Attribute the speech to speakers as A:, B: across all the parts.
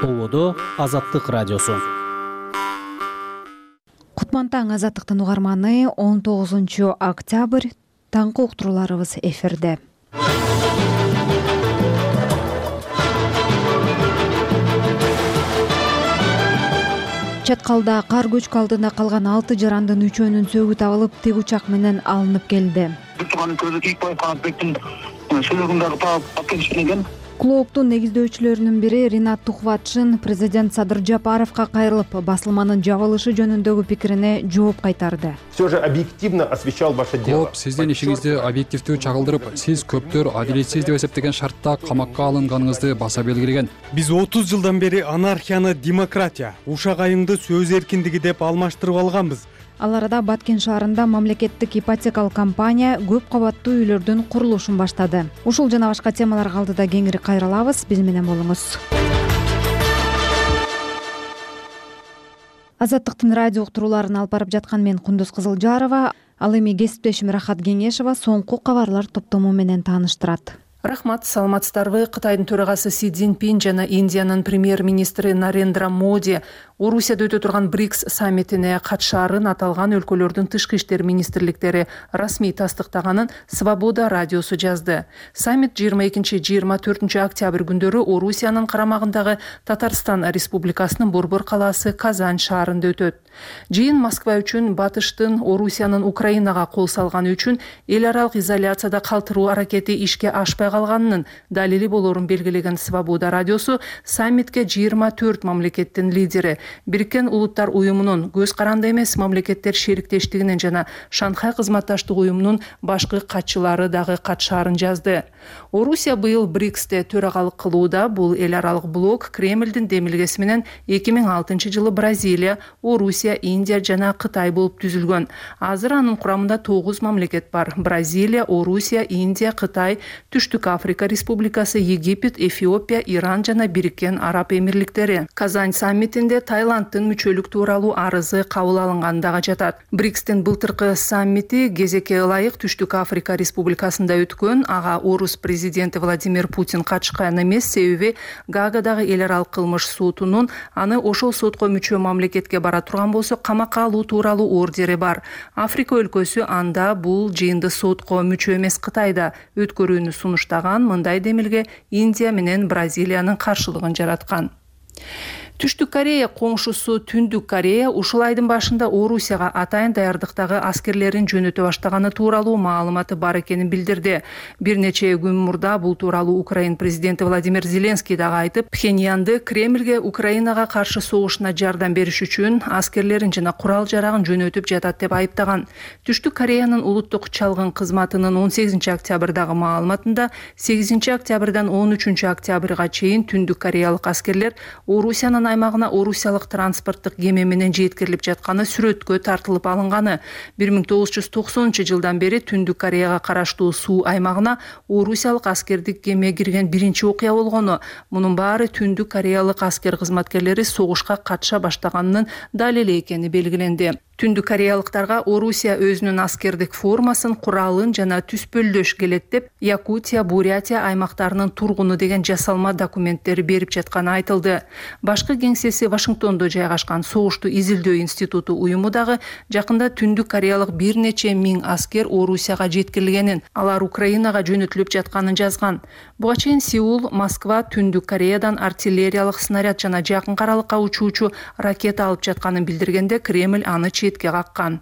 A: Болодо Азаттык радиосу.
B: Кутман таң Азаттыктын угарманы, 19 октябрь таңкы уктурууларыбыз эфирде. Чаткалда кар көчкү алдында калган 6 жарандын 3-өнүн сөөгү табылып, тик учак менен алынып келди. Клооптун негиздөөчүлөрүнүн бири Ринат Тухватшин президент Садыр Жапаровго кайрылып, басылманын жабылышы жөнүндөгү пикирине жооп кайтарды.
C: Все же объективно освещал ваше дело.
D: Клооп сиздин ишиңизди объективдүү чагылдырып, сиз көптөр адилетсиз деп эсептеген шартта камакка алынганыңызды баса белгилеген.
E: Биз 30 жылдан бери анархияны демократия, ушак айымды сөз эркиндиги деп алмаштырып алганбыз.
B: Ал арада Баткен шаарында мамлекеттик ипотекалык компания көп кабаттуу үйлөрдүн курулушун баштады. Ушул жана башка темаларга алдыда кеңири кайрылабыз, биз менен болуңуз. Азаттыктын радио уктурууларын алып барып жаткан мен Кундуз Кызылжарова, ал эми кесиптешим Рахат Кеңешова соңку кабарлар топтому менен тааныштырат.
F: Рахмат, саламатсыздарбы. Кытайдын төрагасы Си Цзиньпин жана Индиянын премьер-министри Нарендра Моди Орусияда өтө турган БРИКС саммитине катышаарын аталган өлкөлөрдүн тышкы иштер министрликтери расмий тастыктаганын Свобода радиосу жазды. Саммит 22-24 октябрь күндөрү Орусиянын карамагындагы Татарстан Республикасынын Борбор калаасы Казань шаарында өтөт. Жыйын Москва үчүн батыштын Орусиянын Украинага кол салганы үчүн эл аралык изоляцияда калтыруу аракети ишке ашпай калганынын далили болорун белгилеген Свобода радиосу саммитке 24 мамлекеттин лидери, Бириккен Улуттар уюмунун, көз каранды эмес мамлекеттер шериктештигинин жана Шанхай кызматташтык уюмунун башкы катчылары дагы катышаарын жазды. Орусия быйыл БРИКСте төрагалык кылууда. Бул эл аралык блок Кремлдин демилгеси менен 2006 жылы Бразилия, Орусия, Индия жана Кытай болуп түзүлгөн. Азыр анын курамында 9 мамлекет бар: Бразилия, Орусия, Индия, Кытай, Түштүк Африка Республикасы, Египет, Эфиопия, Иран жана Бириккен Араб Эмирликтери. Казань саммитинде Таиландтын мүчөлүк тууралуу арызы кабыл алынганы дагы жатат. БРИКСтин былтыркы саммити кезекке ылайык Түштүк Африка Республикасында өткөн. Ага Орус президенти Владимир Путин катышкан эмес, себеби Гаагадагы эл аралык кылмыш сотунун аны ошол сотко мүчө мамлекетке бара турган болсо камакка алуу тууралуу ордери бар. Африка өлкөсү анда бул жыйынды сотко мүчө эмес Кытайда өткөрүүнү сунуштаган. Мындай демилге Индия менен Бразилиянын каршылыгын жараткан. Түштүк Корея коңшусу Түндүк Корея ушул айдын башында Орусияга атайын даярдыктагы аскерлерин жөнөтө баштаганы тууралуу маалыматы бар экенин билдирди. Бир нече күн мурда бул тууралуу Украин президенти Владимир Зеленский дагы айтып, Пхеньянды Кремлге Украинага каршы согушуна жардам бериш үчүн аскерлерин жана курал жарагын жөнөтүп жатат деп айыптаган. Түштүк Кореянын улуттук чалгын кызматынын 18 октябрдагы маалыматында 8 октябрдан 13 октябрга чейин Түндүк Кореялык аскерлер Орусиянын аймагына орусиялык транспорттук кеме менен жеткирилип жатканы сүрөткө тартылып алынганы. 1990 жылдан бери Түндүк Кореяга караштуу суу аймагына орусиялык аскердик кеме кирген биринчи окуя болгону. Мунун баары Түндүк Кореялык аскер кызматкерлери согушка катыша баштаганынын далили экени белгиленди. Түндүк кореялыктарга Орусия өзүнүн аскердик формасын, куралын жана түспөлдөш келет деп Якутия, Бурятия аймактарынын тургуну деген жасалма документтери берип жатканы айтылды. Башкы кеңсеси Вашингтондо жайгашкан Согушту изилдөө институту уюму дагы жакында Түндүк кореялык бир нече миң аскер Орусияга жеткирилгенин, алар Украинага жөнөтүлүп жатканын жазган. Буга чейин Сеул, Москва Түндүк Кореядан артиллериялык снаряд жана жакын каралыкка учуучу ракета алып жатканын билдиргенде Кремль аны четке каккан.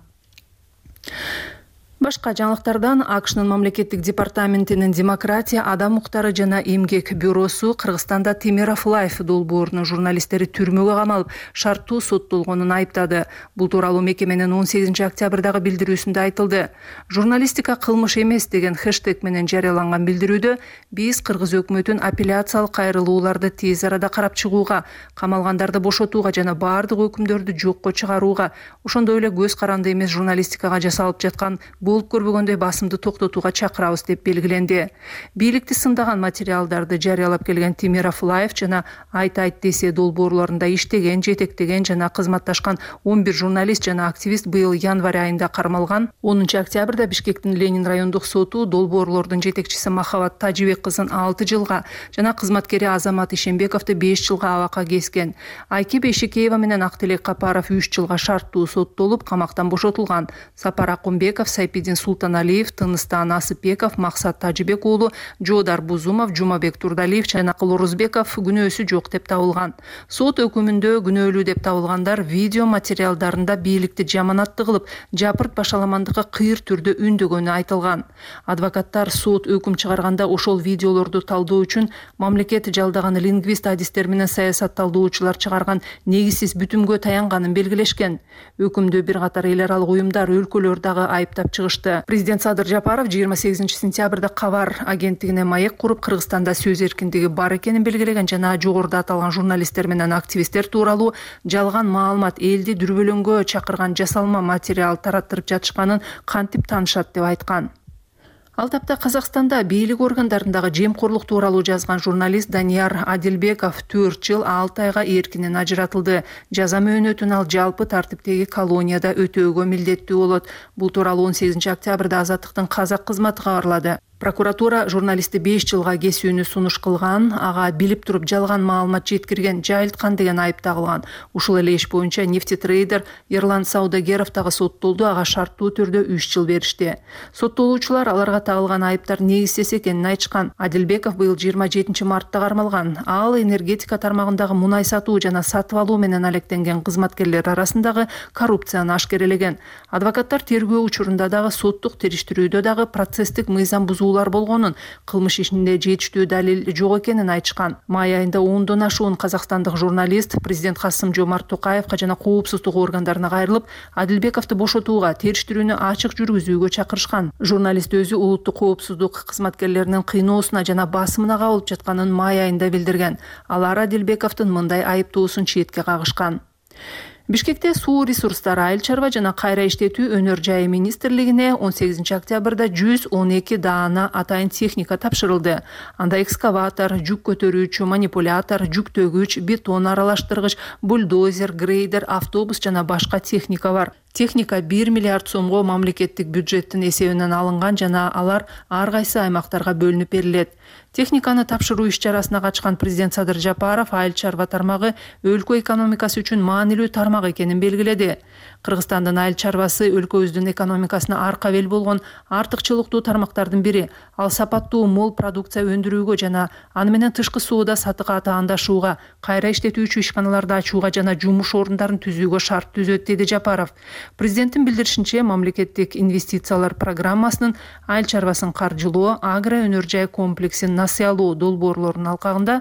F: Башка жаңылыктардан АКШнын мамлекеттик департаментинин демократия, адам укуктары жана эмгек бюросу Кыргызстанда Темиров Лайф долбоорунун журналисттери түрмөгө камалып, шарттуу соттолгонун айыптады. Бул тууралуу мекеменин 18 октябрдагы билдирүүсүндө айтылды. Журналистика кылмыш эмес деген хэштег менен жарыяланган билдирүүдө биз Кыргыз өкмөтүн апелляциялык кайрылууларды тез арада карап чыгууга, камалгандарды бошотууга жана баардык өкүмдөрдү жокко чыгарууга, ошондой эле көз каранды эмес журналистикага жасалып жаткан болуп көрбөгөндөй басымды токтотууга чакырабыз деп белгиленди. Бийликти сындаган материалдарды жарыялап келген Тимир Афулаев жана Айт десе долбоорлорунда иштеген, жетектеген жана кызматташкан 11 журналист жана активист быйыл январь айында кармалган. 10 октябрда Бишкектин Ленин райондук соту долбоорлордун жетекчиси Махабат Тажибек кызын 6 жылга жана кызматкери Азамат Ишенбековду 5 жылга абакка кескен. Айки Бейшекеева менен Актилек Капаров 3 жылга шарттуу соттолуп, камактан бошотулган. Сапар Акунбеков, Сайпидин Султаналиев, Тыныстан Асыпбеков, Максат Тажибек уулу, Жодар Бузумов, Жумабек Турдалиев жана Кылорузбеков күнөөсү жок деп табылган. Сот өкүмүндө күнөөлүү деп табылгандар видео материалдарында бийликти жаманатты кылып, жапырт башаламандыкка кыйыр түрдө үндөгөнү айтылган. Адвокаттар сот өкүм чыгарганда ошол видеолорду талдоо үчүн мамлекет жалдаган лингвист адистер менен саясат талдоочулар чыгарган негизсиз бүтүмгө таянганын белгилешкен. Өкүмдө бир катар эл аралык уюмдар, өлкөлөр дагы айыптап чыгышты. Президент Садыр Жапаров 28 сентябрда Кабар агенттигине маек куруп, Кыргызстанда сөз эркиндиги бар экенин белгилеген жана жогоруда аталган журналисттер менен активисттер тууралуу жалган маалымат, элди дүрбөлөңгө чакырган жасалма материал тараттырып жатышканын кантип таанышат деп айткан. Ал тапта Казакстанда бийлик органдарындагы жемкорлук тууралуу жазган журналист Данияр Адилбеков 4 жыл 6 айга эркинен ажыратылды. Жаза мөөнөтүн ал жалпы тартиптеги колонияда өтөөгө милдеттүү болот. Бул тууралуу 18 октябрда Азаттыктын казак кызматы кабарлады. Прокуратура журналистти 5 жылга кесүүнү сунуш кылган, ага билип туруп жалган маалымат жеткирген, жайылткан деген айып тагылган. Ушул эле иш боюнча нефтетрейдер Ерлан Саудагеров дагы соттолду, ага шарттуу түрдө 3 жыл беришти. Соттолуучулар аларга тагылган айыптар негизсиз экенин айтышкан. Адилбеков быйыл 27 мартта кармалган. Ал энергетика тармагындагы мунай сатуу жана сатып алуу менен алектенген кызматкерлер арасындагы коррупцияны ашкерелеген. Адвокаттар тергөө учурунда дагы соттук териштирүүдө дагы процесстик мыйзам болгонун, кылмыш ишинде жетиштүү далил жок экенин айтышкан. Май айында 10дон ашуун казакстандык журналист президент Касым-Жомарт Токаевга жана коопсуздук органдарына кайрылып, Адилбековду бошотууга, териштирүүнү ачык жүргүзүүгө чакырышкан. Журналист өзү улуттук коопсуздук кызматкерлеринин кыйноосуна жана басымына кабылып жатканын май айында билдирген. Алар Адилбековдун мындай айыптоосун четке кагышкан. Бишкекте суу ресурстары, айыл чарба жана кайра иштетүү өнөр жайы министрлигине 18 октябрда 112 даана атайын техника тапшырылды. Анда экскаватор, жүк көтөрүүчү, манипулятор, жүк төгүч, бетон аралаштыргыч, бульдозер, грейдер, автобус жана башка техника бар. Техника 1 миллиард сомго мамлекеттик бюджеттин эсебинен алынган жана алар ар кайсы аймактарга бөлүнүп берилет. Техниканы тапшыруу иш-чарасына катышкан президент Садыр Жапаров айыл чарба тармагы өлкө экономикасы үчүн маанилүү тармак экенин белгиледи. Кыргызстандын айыл чарбасы өлкөбүздүн экономикасына арка бел болгон артыкчылыктуу тармактардын бири. Ал сапаттуу мол продукция өндүрүүгө жана аны менен тышкы соода сатыкка таандашууга, кайра иштетүүчү ишканаларды ачууга жана жумуш орундарын түзүүгө шарт түзөт, деди Жапаров. Президенттин билдиришинче, мамлекеттик инвестициялар программасынын айыл чарбасын каржылоо, агро өнөр жай комплексин насыялоо долбоорлорунун алкагында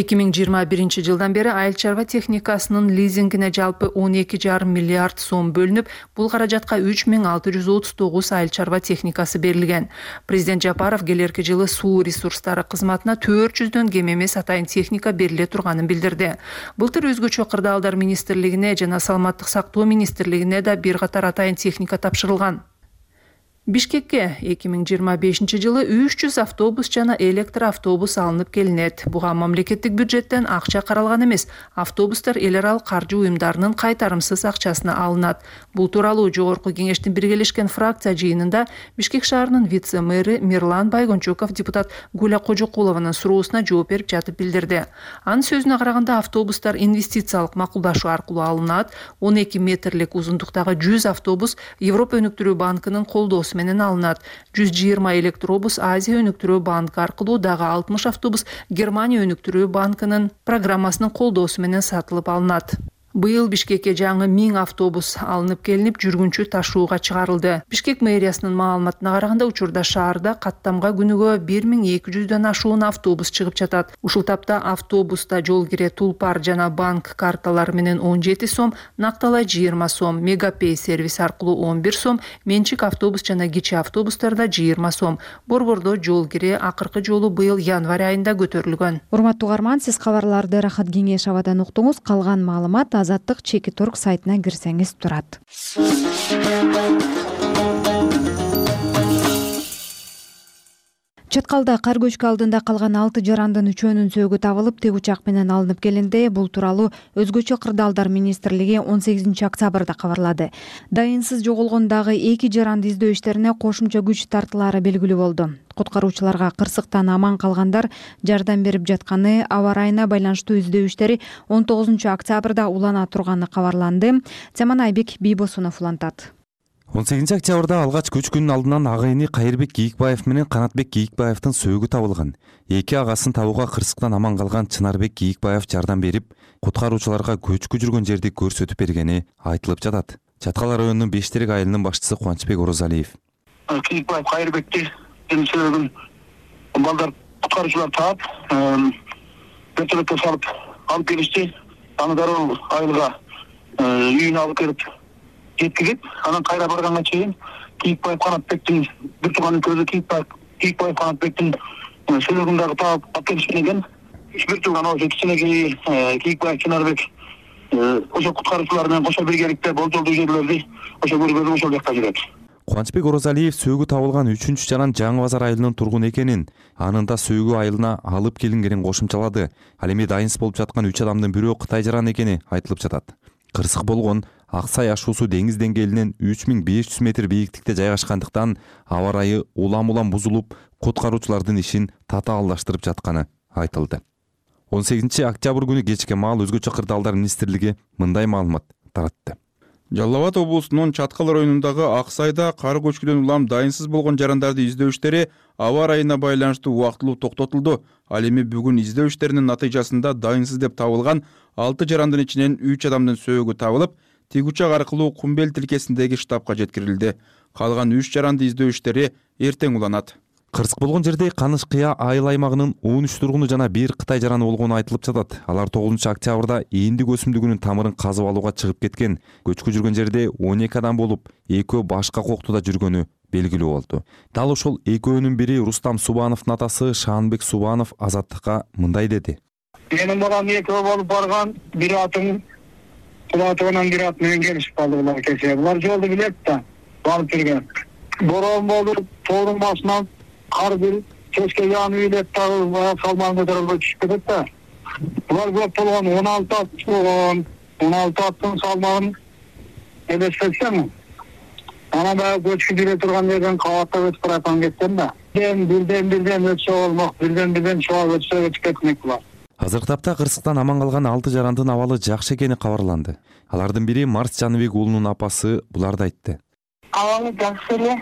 F: 2021 жылдан бери айыл чарба техникасынын лизингине жалпы 12,5 миллиард сом бөлүнүп, бул каражатка 3639 айыл чарба техникасы берилген. Президент Жапаров келерки жылы суу ресурстары кызматына 400дөн кем эмес атайын техника бериле турганын билдирди. Былтыр өзгөчө кырдаалдар министрлигине жана саламаттык сактоо министрлигине да бир катар атайын техника тапшырылган. Бишкекке 2025 жылы 300 автобус жана электр автобус алынып келинет. Буга мамлекеттик бюджеттен акча каралган эмес, автобустар эл аралык каржы уюмдарынын кайтарымсыз акчасына алынат. Бул тууралуу жогорку кеңештин биргелешкен фракция жыйынында Бишкек шаарынын вице-мэри Мирлан Байгончуков депутат Гуля Кожокулованын суроосуна жооп берип жатып билдирди. Анын сөзүнө караганда автобустар инвестициялык макулдашуу аркылуу алынат. 12 метрлик узундуктагы 100 автобус Европа өнүктүрүү банкынын колдоосу менен алынат. 120 электробус Азия өнүктүрүү банкы аркылуу, дагы 60 автобус Германия өнүктүрүү банкынын программасынын колдоосу менен сатылып алынат. Быйыл Бишкекке жаңы 1000 автобус алынып келинип, жүргүнчү ташууга чыгарылды. Бишкек мэриясынын маалыматына караганда, учурда шаарда каттамга күнүгө 1200дөн ашуун автобус чыгып жатат. Ушул тапта автобуста жол кире Тулпар жана банк карталары менен 17 сом, Накталай 20 сом, Мегапей сервис аркылуу 11 сом, менчик автобус жана кичи автобустарда 20 сом. Борбордо жол кире акыркы жолу быйыл январь айында көтөрүлгөн.
B: Урматтуу угарман, сиз кабарларды Рахат Кеңешовадан уктуңуз. Калган маалымат Азаттык Чеки.орг сайтына кирсеңиз турат. Чаткалда кар көчкү алдында калган 6 жарандын 3-өнүн сөөгү табылып, тик учак менен алынып келинди. Бул тууралуу Өзгөчө кырдаалдар министрлиги 18 октябрда кабарлады. Дайынсыз жоголгон дагы 2 жаранды издөө иштерине кошумча күч тартылаары белгилүү болду. Куткаруучуларга кырсыктан аман калгандар жардам берип жатканы, аба ырайына байланыштуу издөө иштери 19 октябрда улана турганы кабарланды. Теманы Айбек Бийбосунов улантат.
G: 18 октябрда алгач көчкүнүн алдынан агайыны Кайырбек Кийикбаев менен Канатбек Кийикбаевдин сөөгү табылган. Эки агасын табууга кырсыктан аман калган Чынарбек Кийикбаев жардам берип, куткаруучуларга көчкү жүргөн жерди көрсөтүп бергени айтылып жатат. Чаткал районунун Бештерек айылынын башчысы Кубанычбек Орозалиев.
H: Кийикбаев Кайырбекти сөөгүн балдар куткаруучулар таап, вертолетке салып алып келишти. Аны дароо айылга үйүнө алып келип жеткизип, анан кайра барганга чейин Кийикбаев Канатбектин бир тууган көзү Кийикбаев Канатбектин сөөгүн дагы таап алып келишкен экен. Бир тууган ошо кичинекей Кийикбаев Чынарбек ошо куткаруучулар менен кошо биргеликте болжолдуу жерлерди ошо көргөзүп ошол жакка жүрөт.
G: Кубанычбек Орозалиев сөөгү табылган 3-чү жаран Жаңы Базар айылынын тургуну экенин, анын да сөөгү айылына алып келингенин кошумчалады. Ал эми дайынсыз болуп жаткан 3 адамдын бирөө Кытай жараны экени айтылып жатат. Кырсык болгон Аксай ашуусу деңиз деңгээлинен 3500 метр бийиктикте жайгашкандыктан аба ырайы улам бузулуп, куткаруучулардын ишин татаалдаштырып жатканы айтылды. 18 октябрь күнү кечке маал Өзгөчө кырдаалдар министрлиги мындай маалымат таратты.
I: Жалал Абад облусунун Чаткал районундагы Аксайда кар көчкүдөн улам дайынсыз болгон жарандарды издөө иштери аба ырайына байланыштуу убактылуу токтотулду. Ал эми бүгүн издөө иштеринин натыйжасында дайынсыз деп табылган 6 жарандын ичинен 3 адамдын сөөгү табылып, тик учак аркылуу Кумбел тилкесиндеги штабка жеткирилди. Калган 3 жаранды издөө иштери эртең уланат.
G: Кырсык болгон жерде Каныш Кыя айыл аймагынын 13 тургуну жана 1 Кытай жараны болгону айтылып жатат. Алар 9 октябрда ээндик өсүмдүгүнүн тамырын казып алууга чыгып кеткен. Көчкү жүргөн жерде 12 адам болуп, экөө башка коктуда жүргөнү белгилүү болду. Дал ошол экөөнүн бири Рустам Субановдун атасы Шаанбек Субанов Азаттыкка мындай деди.
H: Менин балам экөө болуп барган, бир атын Кулатынан бир ат менен келишип калды булар кечээ. Булар жолду билет да, барып жүргөн. Борон болуп, тоонун башынан кар бир кечке яанып илет дагы салман көтөрүлбөй түшүп кетет да. Булар көп болгон 16 ат болгон. 16 аттын салмагын элестетсем, анан баягы көчкү жүрө турган жерден кабаттап өтүп бараткан кеткен да. Бирден өтсө болмок, бирден чоğa өтсө өтүп кетмек булар.
G: Азыркы тапта кырсыктан аман калган 6 жарандын абалы жакшы экени кабарланды. Алардын бири Марс Жаныбек уулунун апасы буларды айтты.
J: Абалы жакшы эле.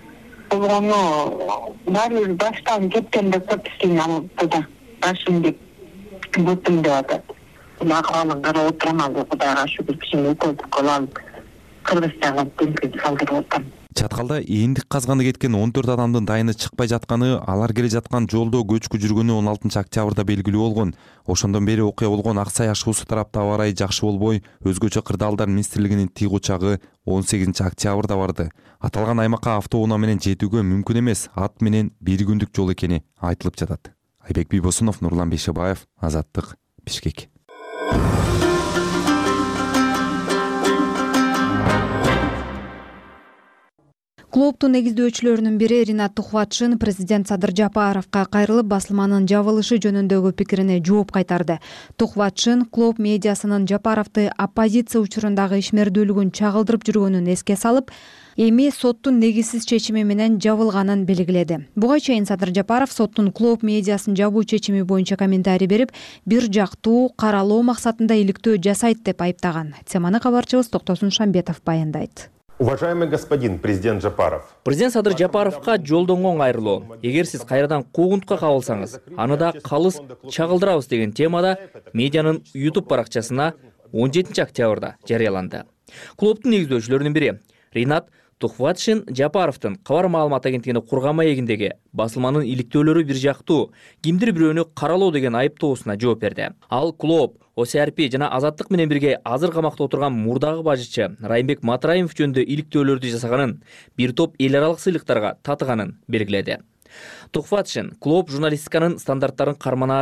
J: Баары баштан кеткен деп кеттин алды. Башым деп бүтүм деп атат. Макалын карап отурам, Кудайга шүгүр кишине көп кылам. Кыргызстанга тилкин калтырып отурам.
G: Чаткалда ээндик казганы кеткен 14 адамдын дайыны чыкпай жатканы, алар келе жаткан жолдо көчкү жүргөнү 16 октябрда белгилүү болгон. Ошондон бери окуя болгон Аксай ашуусу тарапта аба ырайы жакшы болбой, Өзгөчө кырдаалдар министрлигинин тик учагы 18 октябрда барды. Аталган аймакка автоунаа менен жетүүгө мүмкүн эмес, ат менен бир күндүк жол экени айтылып жатат. Айбек Бийбосунов, Нурлан Бейшебаев, Азаттык, Бишкек.
B: Клубтун негиздөөчүлөрүнүн бири Ринат Тухватшин президент Садыр Жапаровго кайрылып, басылманын жабылышы жөнүндөгү пикирине жооп кайтарды. Тухватшин клуб медиасынын Жапаровду оппозиция учурундагы ишмердүүлүгүн чагылдырып жүргөнүн эске салып, эми соттун негизсиз чечими менен жабылганын белгиледи. Буга чейин Садыр Жапаров соттун клуб медиасын жабуу чечими боюнча комментарий берип, бир жактуу каралоо максатында иликтөө жасайт деп айыптаган. Теманы кабарчыбыз Токтосун Шамбетов баяндайт.
C: Уважаемый господин президент Жапаров.
K: Президент Садыр Жапаровга жолдон оң айрылуу. Эгер сиз кайрадан куугунтка кабылсаңыз, аны да калыс чагылдырабыз деген темада медианын YouTube баракчасына 17 октябрда жарыяланды. Клубтун негиздөөчүлөрүнүн бири Ринат Тухватшин Жапаровдун кабар маалымат агенттигине кургама эгиндеги басылманын иликтөөлөрү бир жактуу, кимдир бирөөнү каралоо деген айыптоосуна жооп берди. Ал клуб, ОСРП жана Азаттык менен бирге азыр камакта отурган мурдагы бажычы Райымбек Матраимов жөнүндө иликтөөлөрдү жасаганын, бир топ эл аралык сыйлыктарга татыганын белгиледи. Тухватшин клуб журналистиканын стандарттарын карманаарын,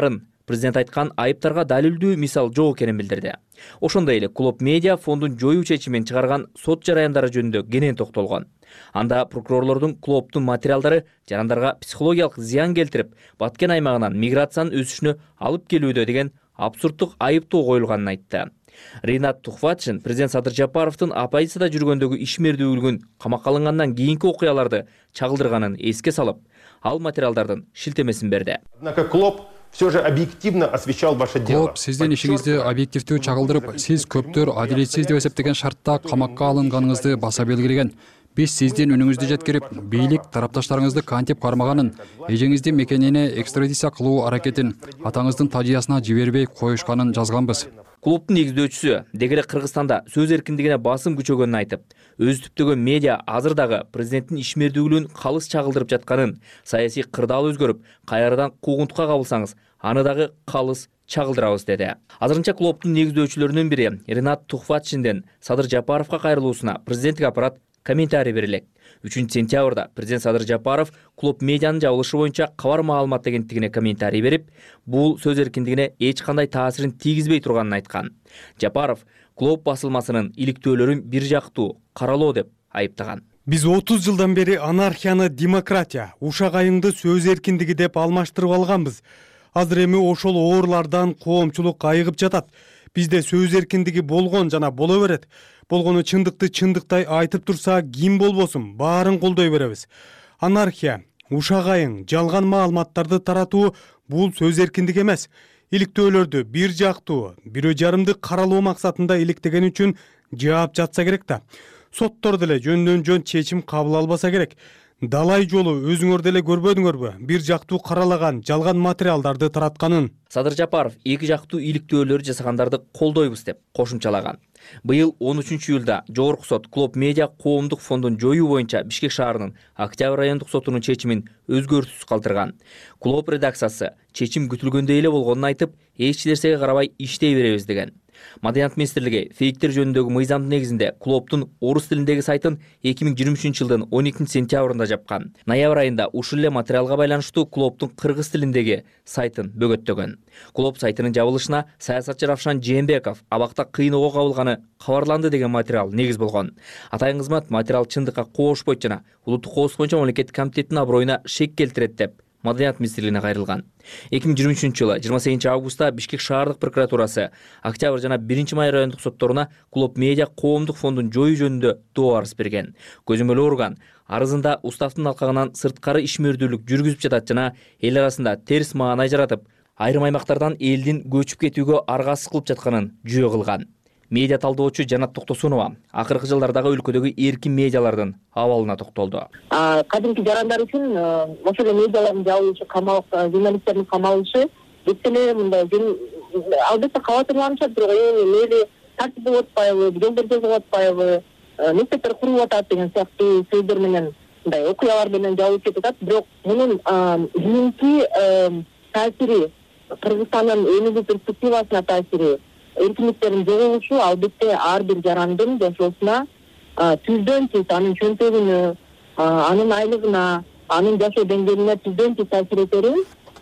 K: президент айткан айыптарга далилдүү мисал жок экенин билдирди. Ошондой эле Клоп Медиа фондун жоюу чечимин чыгарган сот жараяндары жөнүндө кенен токтолгон. Анда прокурорлордун Клоптун материалдары жарандарга психологиялык зыян келтирип, Баткен аймагынан миграциянын өсүшүнө алып келүүдө деген абсурдтук айыптоо коюлганын айтты. Ринат Тухватшин президент Садыр Жапаровдун оппозицияда жүргөндөгү ишмердүүлүгүн камакка алынгандан кийинки окуяларды чагылдырганын эске салып, ал материалдардын шилтемесин берди.
C: Однако Клоп все же объективно освещал ваше дело.
D: Клоп сиздин ишиңизди объективдүү чагылдырып, сиз көптөр адилетсиз деп эсептеген шартта камакка алынганыңызды баса белгилеген. Биз сиздин үнүңүздү жеткирип, бийлик тарапташтарыңызды кантип кармаганын, эжеңиздин мекенине экстрадиция кылуу аракетин атаңыздын тажыясына жибербей коюшканын жазганбыз.
K: Клоптун негиздөөчүсү деги эле Кыргызстанда сөз эркиндигине басым күчөгөнүн айтып, өзү түптөгөн медиа азыр дагы президенттин ишмердүүлүгүн калыс чагылдырып жатканын, саясий кырдаал өзгөрүп, кайрадан куугунтукка кабылсаңыз, аны дагы калыс чагылдырабыз деди. Азырынча Клоптун негиздөөчүлөрүнүн бири Ринат Тухватшинден Садыр Жапаровго кайрылуусуна президенттик аппарат комментарий берилет. 3-сентябрда президент Садыр Жапаров Клоп Медианын жабылышы боюнча кабар маалымат агенттигине комментарий берип, бул сөз эркиндигине эч кандай таасирин тийгизбей турганын айткан. Жапаров Клоп басылмасынын иликтөөлөрүн бир жактуу каралоо деп айыптаган.
E: Биз 30 жылдан бери анархияны демократия, ушак айыңды сөз эркиндиги деп алмаштырып алганбыз. Азыр эми ошол оорлардан коомчулук айыгып жатат. Бизде сөз эркиндиги болгон жана боло берет. Болгону чындыкты чындыктай айтып турса, ким болбосун, баарын колдой беребиз. Анархия, ушак айың, жалган маалыматтарды таратуу бул сөз эркиндиги эмес. Иликтөөлөрдү бир жактуу, бирөө жарымды каралоо максатында иликтеген үчүн жаап жатса керек да. Соттор деле жөндөн жөн чечим кабыл албаса керек. Далай жолу өзүңөр деле көрбөдүңөрбү? Бир жактуу каралаган жалган материалдарды таратканын.
K: Садыр Жапаров эки жактуу иликтөөлөр жасагандарды колдойбуз деп кошумчалаган. Быйыл 13-июлда Жогорку сот Клоп Медиа коомдук фондун жоюу боюнча Бишкек шаарынын Октябрь райондук сотунун чечимин өзгөртүүсүз калтырган. Клоп редакциясы чечим күтүлгөндөй эле болгонун айтып, эч нерсеге карабай иштей беребиз деген. Маданият министрлиги фейктер жөнүндөгү мыйзамдын негизинде Клоптун орус тилиндеги сайтын 2023-жылдын 12-сентябрында жапкан. Ноябрь айында ушул эле материалга байланыштуу Клоптун кыргыз тилиндеги сайтын бөгөттөгөн. Клоп сайтынын жабылышына саясатчы Равшан Жээнбеков абакта кыйноого кабылганы кабарланды деген материал негиз болгон. Атайын кызмат материал чындыкка коошпойт жана улуттук коопсуздук боюнча мамлекеттик комитеттин аброюна шек келтирет деп Маданият министрлигине кайрылган. 2023-жылы 28-августта Бишкек шаардык прокуратурасы Октябрь жана 1-май райондук сотторуна Клоп Медиа коомдук фондун жоюу жөнүндө доо арыз берген. Көзөмөл орган арызында уставдын алкагынан сырткары ишмердүүлүк жүргүзүп жатат жана эл арасында терс маанай жаратып, айрым аймактардан элдин көчүп кетүүгө аргасыз кылып жатканын жөө кылган. Медиа талдоочу Жанат Токтосунова акыркы жылдардагы өлкөдөгү эркин медиалардын абалына токтолду.
J: Кадимки жарандар үчүн ошол медиалардын жабылышы, журналисттердин камалышы эсселе мындай албетте кабатырланышат, бирок мээли тартип болуп атпайбы, жолдор жазып атпайбы, мектептер куруп атат деген сыяктуу сөздөр менен мындай окуялар менен жабылып кетип атат. Бирок мунун кийинки таасири, Кыргызстандын өнүгүү перспективасына таасири, эркиндиктердин жоголушу албетте ар бир жарандын жашоосуна түздөн түз, анын чөнтөгүнө, анын айлыгына, анын жашоо деңгээлине түздөн түз таасир этерин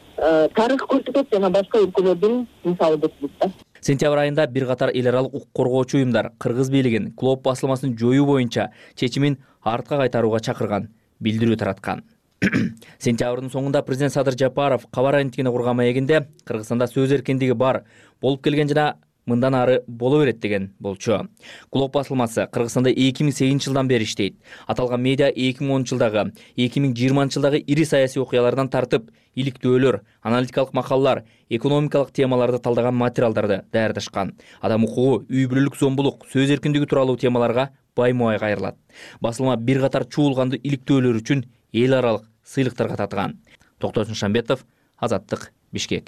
J: тарых көрсөтөт жана башка өлкөлөрдүн мисалы да.
K: Сентябрь айында бир катар эл аралык укук коргоочу уюмдар кыргыз бийлигин Клоп басылмасын жоюу боюнча чечимин артка кайтарууга чакырган билдирүү тараткан. Сентябрдын соңунда президент Садыр Жапаров кабар агенттигине курган маегинде Кыргызстанда сөз эркиндиги бар, болуп келген жана мындан ары боло берет деген болчу. Клоп басылмасы Кыргызстанда 2008-жылдан бери иштейт. Аталган медиа 2010-жылдагы, 2020-жылдагы ири саясий окуялардан тартып, иликтөөлөр, аналитикалык макалалар, экономикалык темаларды талдаган материалдарды даярдашкан. Адам укугу, үй бүлөлүк зомбулук, сөз эркиндиги тууралуу темаларга баймуай кайрылат. Басылма бир катар чуулганды иликтөөлөр үчүн эл аралык сыйлыктарга татыган. Токтосун Шамбетов, Азаттык, Бишкек.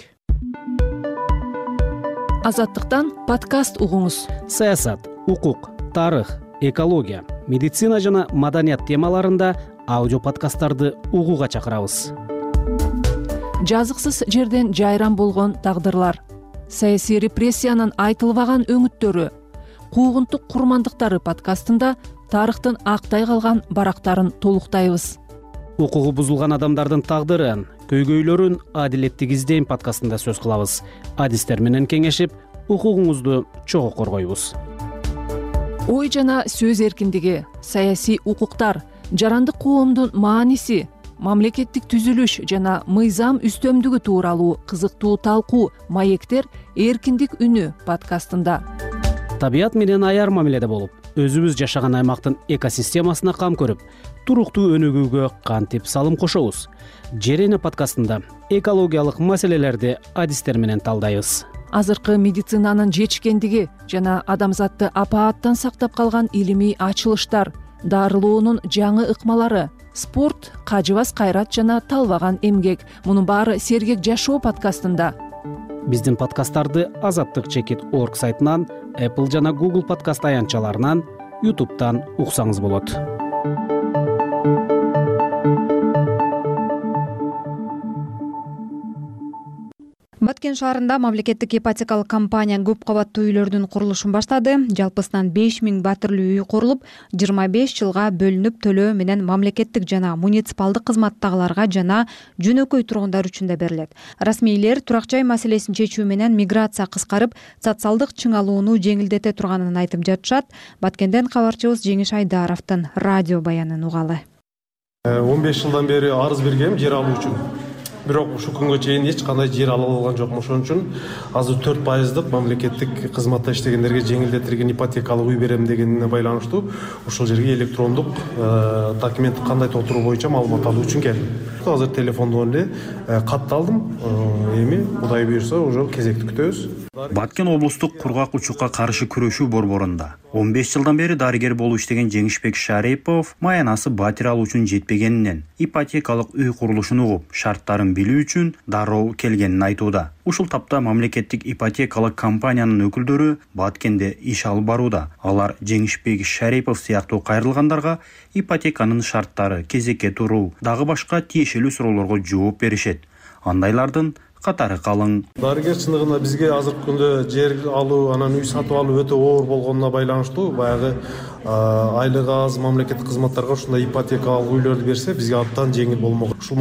F: Азаттыктан подкаст угуңуз.
A: Саясат, укук, тарых, экология, медицина жана маданият темаларында аудио подкасттарды угууга чакырабыз.
F: Жазыксыз жерден жайран болгон тагдырлар, саясий репрессиянын айтылбаган өңүттөрү, куугунтук курмандыктары подкастында тарыхтын актай калган барактарын толуктайбыз.
A: Укугу бузулган адамдардын тагдырын, көйгөйлөрүн адилеттик издейм подкастында сөз кылабыз. Адистер менен кеңешип, укугуңузду чогуу коргойбуз.
F: Ой жана сөз эркиндиги, саясий укуктар, жарандык коомдун мааниси, мамлекеттик түзүлүш жана мыйзам үстөмдүгү тууралуу кызыктуу талкуу маектер эркиндик үнү подкастында.
A: Табият менен аяр мамиледе болуп, өзүбүз жашаган аймактын экосистемасына кам көрүп, туруктуу өнүгүүгө кантип салым кошобуз? Жерене подкастында экологиялык маселелерди адистер менен талдайбыз.
F: Азыркы медицинанын жетишкендиги жана адамзатты апааттан сактап калган илимий ачылыштар, дарылоонун жаңы ыкмалары, спорт, кажыбас кайрат жана талбаган эмгек. Мунун баары Сергек жашоо подкастында.
A: Биздин подкасттарды azattik.org сайтынан, Apple жана Google подкаст аянтчаларынан, YouTube'дан уксаңыз болот.
B: Баткен шаарында мамлекеттик ипотекалык компания көп кабаттуу үйлөрдүн курулушун баштады. Жалпысынан 5000 батирлүү үй курулуп, 25 жылга бөлүнүп төлөө менен мамлекеттик жана муниципалдык кызматтагыларга жана жөнөкөй тургундар үчүн да берилет. Расмийлер турак жай маселесин чечүү менен миграция кыскарып, социалдык чыңалууну жеңилдете турганын айтып жатышат. Баткенден кабарчыбыз Жеңиш Айдаровдун радио баянын угалы.
L: 15 жылдан бери арыз бергем жер алуу үчүн. Бирок ушул күнгө чейин эч кандай жер ала алган жокмун. Ошон үчүн азыр 4% мамлекеттик кызматта иштегендерге жеңилдетилген ипотекалык үй берем дегенине байланыштуу ушул жерге электрондук документ кандай толтуруу боюнча маалымат алуу үчүн келдим. Азыр телефондон эле кат алдым. Эми Кудай буйрса уже кезекти күтөбүз.
M: Баткен облустук кургак учукка каршы күрөшүү борборунда 15 жылдан бери дарыгер болуп иштеген Жеңишбек Шарипов маянасы батир алуу үчүн жетпегенинен ипотекалык үй курулушун угуп, шарттарын билүү үчүн дароо келгенин айтууда. Ушул тапта мамлекеттик ипотекалык компаниянын өкүлдөрү Баткенде иш алып барууда. Алар Жеңишбек Шарипов сыяктуу кайрылгандарга ипотеканын шарттары, кезекке туруу, дагы башка тиешелүү суроолорго жооп беришет. Андайлардын катары калың.
L: Дарыгер чындыгында бизге азыркы күндө жер алуу, анан үй сатып алуу өтө оор болгонуна байланыштуу. Баягы айлыгы аз мамлекеттик кызматтарга ушундай ипотекалык үйлөрдү берсе, бизге абдан жеңил болмок. Ушул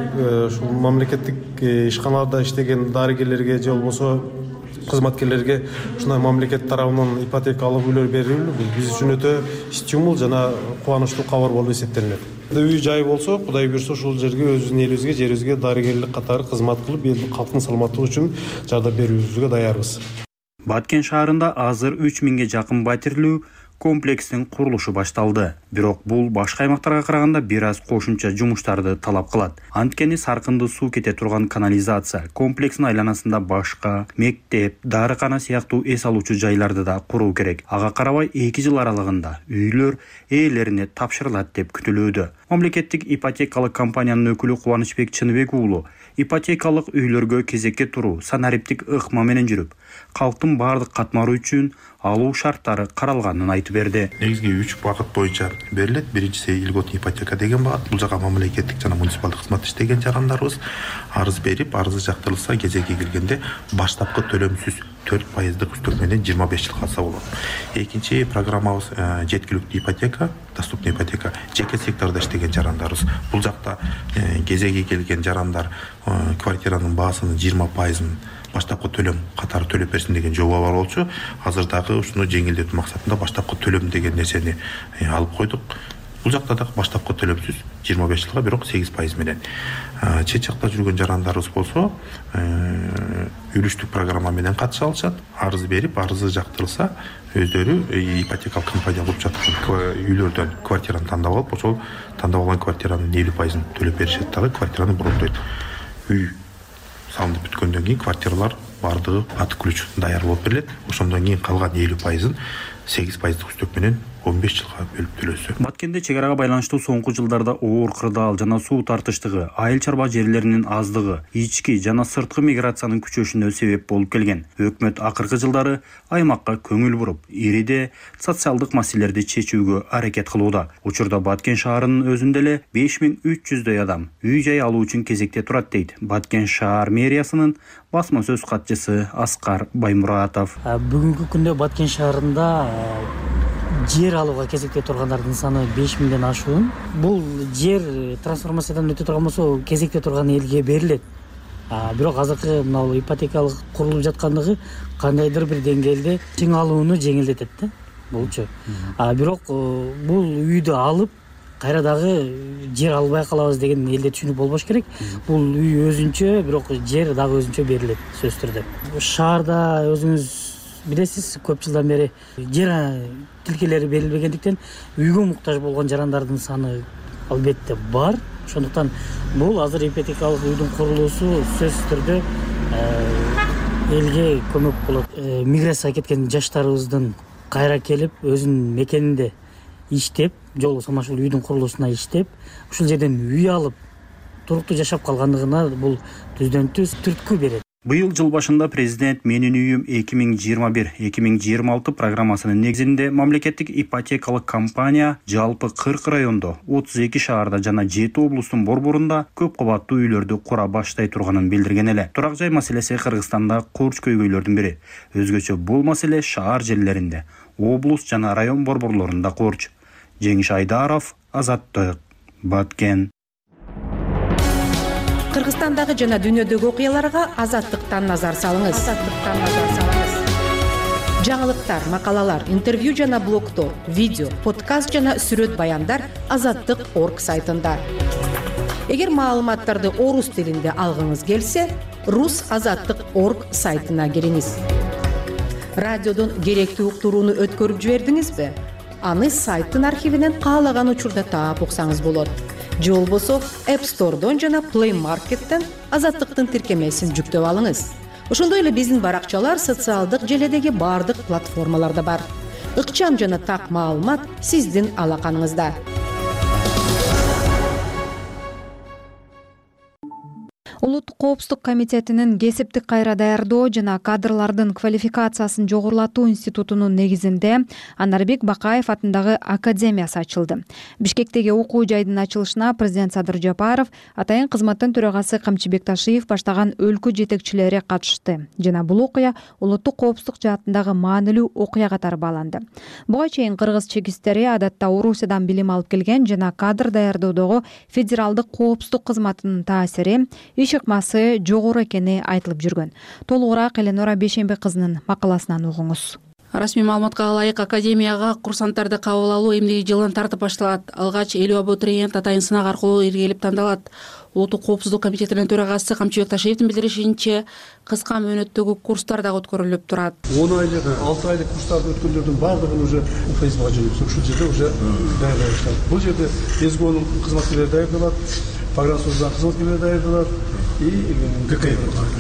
L: мамлекеттик ишканаларда иштеген дарыгерлерге же болбосо кызматкерлерге ушундай мамлекет тарабынан ипотекалык үйлөр берилүү биз үчүн өтө стимул жана кубанычтуу кабар болуп эсептелинет. Үй жай болсо, Кудай буйрса ушул жерге өзүбүздүн элибизге, жерибизге дарыгерлик катары кызмат кылып, эл калктын саламаттыгы үчүн жардам берүүбүзгө даярбыз.
M: Баткен шаарында азыр 3000ге жакын батирлүү комплекстин курулушу башталды. Бирок бул башка аймактарга караганда бир аз кошумча жумуштарды талап кылат. Анткени саркынды суу кете турган канализация комплексинин айланасында башка мектеп, дарыкана сыяктуу эс алуучу жайларды да куруу керек. Ага карабай 2 жыл аралыгында үйлөр ээлерине тапшырылат деп күтүлүүдө. Мамлекеттик ипотекалык компаниянын өкүлү Кубанычбек Чыныбек уулу ипотекалык үйлөргө кезекке туруу санариптик ыкма менен жүрүп, калктын баардык катмары үчүн алуу шарттары каралганын айтып берди.
N: Негизги 3 багыт боюнча берилет. Биринчиси льготный ипотека деген багыт. Бул жака мамлекеттик жана муниципалдык кызмат иштеген жарандарыбыз арыз берип, арызы жактырылса кезекке келгенде баштапкы төлөмсүз 4% үстөк менен 25 жыл калса болот. Экинчи программабыз жеткиликтүү ипотека, доступный ипотека, жеке сектордо иштеген жарандарыбыз. Бул жакта кезеги келген жарандар квартиранын баасынын 20%-ын баштапкы төлөм катары төлөп берсин деген жоба бар болчу. Азыр дагы ушуну жеңилдетүү максатында баштапкы төлөм деген нерсени алып койдук. Бул жакта да баштапкы төлөмсүз 25 жылга, бирок 8% менен. Чет жакта жүргөн жарандарыбыз болсо, үлүштүк программа менен катыша алышат. Арыз берип, арызы жактырылса, өздөрү ипотекалык компания куруп жаткан үйлөрдөн квартираны тандап алып, ошол тандап алган квартиранын 50%-ын төлөп беришет дагы, квартираны брондойт. Үй салынып бүткөндөн кийин квартиралар бардыгы аты ключ даяр болуп берилет. Ошондон кийин калган 50%-ын 8% үстөк менен 15 жылга бөлүп төлөсө.
M: Баткенде чек арага байланыштуу соңку жылдарда оор кырдаал жана суу тартыштыгы, айыл чарба жерлеринин аздыгы, ички жана сырткы миграциянын күчөшүнө себеп болуп келген. Өкмөт акыркы жылдары аймакка көңүл буруп, ириде социалдык маселелерди чечүүгө аракет кылууда. Учурда Баткен шаарынын өзүндө эле 5300дөй адам үй жай алуу үчүн кезекте турат дейт Баткен шаар мэриясынын басма сөз катчысы Аскар Баймуратов.
O: Бүгүнкү күндө Баткен шаарында жер алууга кезекте тургандардын саны 5000ден ашуун. Бул жер трансформациядан өтө турган болсо кезекте турган элге берилет. Бирок азыркы мына ипотекалык курулуп жаткандыгы кандайдыр бир деңгээлде чың алууну жеңилдетет да булчу. Бирок бул үйдү алып кайра дагы жер албай калабыз деген элде түшүнүк болбош керек. Бул үй өзүнчө, бирок жер дагы өзүнчө берилет сөзсүз түрдө. Шаарда өзүңүз билесиз, көп жылдан бери жер тилкелери берилбегендиктен үйгө муктаж болгон жарандардын саны албетте бар. Ошондуктан бул азыр ипотекалык үйдүн курулуусу сөзсүз түрдө элге көмөк болот. Миграцияга кеткен жаштарыбыздын кайра келип өзүнүн мекенинде иштеп, жолу самашыл үйдүн курулуусуна иштеп, ушул жерден үй алып туруктуу жашап калгандыгына бул түздөн түз түрткү берет.
M: Быйыл жыл башында президент Менин үйүм 2021-2026 программасынын негизинде мамлекеттик ипотекалык компания жалпы 40 райондо, 32 шаарда жана 7 облустун борборунда көп кабаттуу үйлөрдү кура баштай турганын билдирген эле. Турак жай маселеси Кыргызстанда курч көйгөйлөрдүн бири. Өзгөчө бул маселе шаар жерлеринде, облус жана район борборлорунда курч. Жеңиш Айдаров, Азаттык, Баткен.
F: Кыргызстандагы жана дүйнөдөгү окуяларга Азаттыктан назар салыңыз. Жаңылыктар, макалалар, интервью жана блогтор, видео, подкаст жана сүрөт баяндар Азаттык.орг сайтында. Эгер маалыматтарды орус тилинде алгыңыз келсе, rusazаттык.орг сайтына кириңиз. Радиодон керектүү уктурууну өткөрүп жибердиңизби? Аны сайттын архивинен каалаган учурда таап уксаңыз болот. Же болбосо App Store'дон жана Play Market'тен Азаттыктын тиркемесин жүктөп алыңыз. Ошондой эле биздин баракчалар социалдык желедеги бардык платформаларда бар. Ыкчам жана так маалымат сиздин алаканыңызда.
B: Улуттук коопсуздук комитетинин кесиптик кайра даярдоо жана кадрлардын квалификациясын жогорулатуу институтунун негизинде Анарбек Бакаев атындагы академиясы ачылды. Бишкектеги окуу жайдын ачылышына президент Садыр Жапаров, атайын кызматтын төрагасы Камчыбек Ташиев баштаган өлкө жетекчилери катышты жана бул окуя улуттук коопсуздук жаатындагы маанилүү окуя катары бааланды. Буга чейин кыргыз чекистери адатта Орусиядан билим алып келген жана кадр даярдоодогу федералдык коопсуздук кызматынын таасири иш ыкмасы жогору экени айтылып жүргөн. Толугураак Эленора Бейшембек кызынын макаласынан угуңуз.
P: Расмий маалыматка ылайык академияга курсанттарды кабыл алуу эмнеги жылдан тартып башталат. Алгач 50 абитуриент атайын сынак аркылуу иргелип тандалат. Улуттук коопсуздук комитетинин төрагасы Камчыбек Ташиевдин билдиришинче, кыска мөөнөттөгү курстар да өткөрүлүп турат.
Q: 10 айлык, 6 айлык курстарды өткөндөрдүн баардыгын уже ФСБга жөнөтүп, ушул жерде уже даярдай башталат. Бул жерде СГОнун кызматкерлери даярдалат, Погранслужбанын кызматкерлери даярдалат и ГК.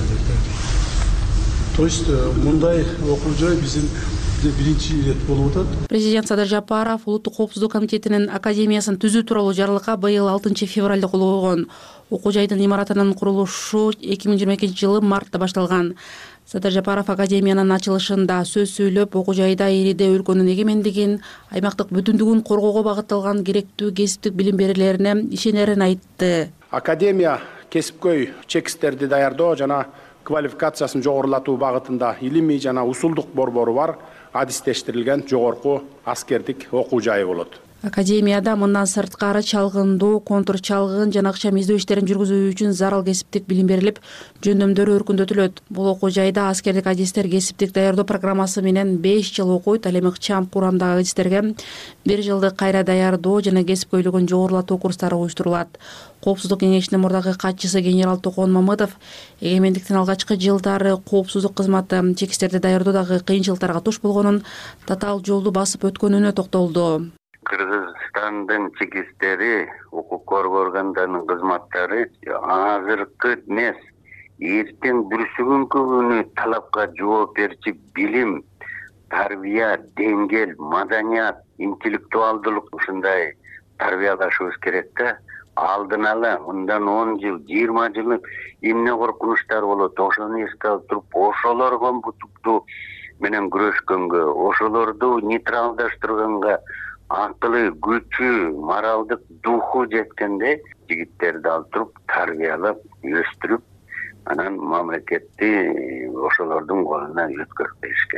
Q: То есть мындай окуу жай биздин биринчи ирет болуп атат.
P: Президент Садыр Жапаров улуттук коопсуздук комитетинин академиясын түзүү тууралуу жарлыкка быйыл 6 февралда кол койгон. Окуу жайдын имаратынын курулушу 2022-жылы мартта башталган. Садыр Жапаров академиянын ачылышында сөз сүйлөп, окуу жайда ириде өлкөнүн эгемендигин, аймактык бүтүндүгүн коргоого багытталган керектүү кесиптик билим берүүлөрүнө ишенерин айтты.
R: Академия кесипкөй чекисттерди даярдоо жана квалификациясын жогорулатуу багытында илимий жана усулдук борбору бар адистештирилген жогорку аскердик окуу жайы болот.
P: Академияда мындан сырткары чалгындоо, контур чалгын жана ыкчам издөө иштерин жүргүзүү үчүн зарыл кесиптик билим берилип, жөндөмдөрү өркүндөтүлөт. Бул окуу жайда аскердик адистер кесиптик даярдоо программасы менен 5 жыл окуйт. Ал эми ыкчам курамдагы адистерге 1 жылдык кайра даярдоо жана кесипкөйлүгүн жогорулатуу курстары уюштурулат. Коопсуздук кеңешинин мурдагы катчысы генерал Токон Мамыдов эгемендиктин алгачкы жылдары коопсуздук кызматы чекистерди даярдоодагы кыйынчылыктарга туш болгонун, татаал жолду басып өткөнүнө токтолду.
S: Кыргызстандын чекистери, укук органдарынын кызматтары азыркы эмес, эртең бүрсүгүнкү күнү талапка жооп берчи билим, тарбия, деңгел, маданият, интеллектуалдылык ушундай тарбиялашыбыз керек да. Алдын ала мындан 10 жыл, 20 жыл эмне коркунучтар болот, ошону эске алып туруп, ошолорго бутуктуу менен күрөшкөнгө, ошолорду нейтралдаштырганга акылы, күчү, моралдык духу жеткенде жигиттерди алып туруп, тарбиялап, өстүрүп, анан мамлекетти ошолордун колуна өткөрүп бериш керек.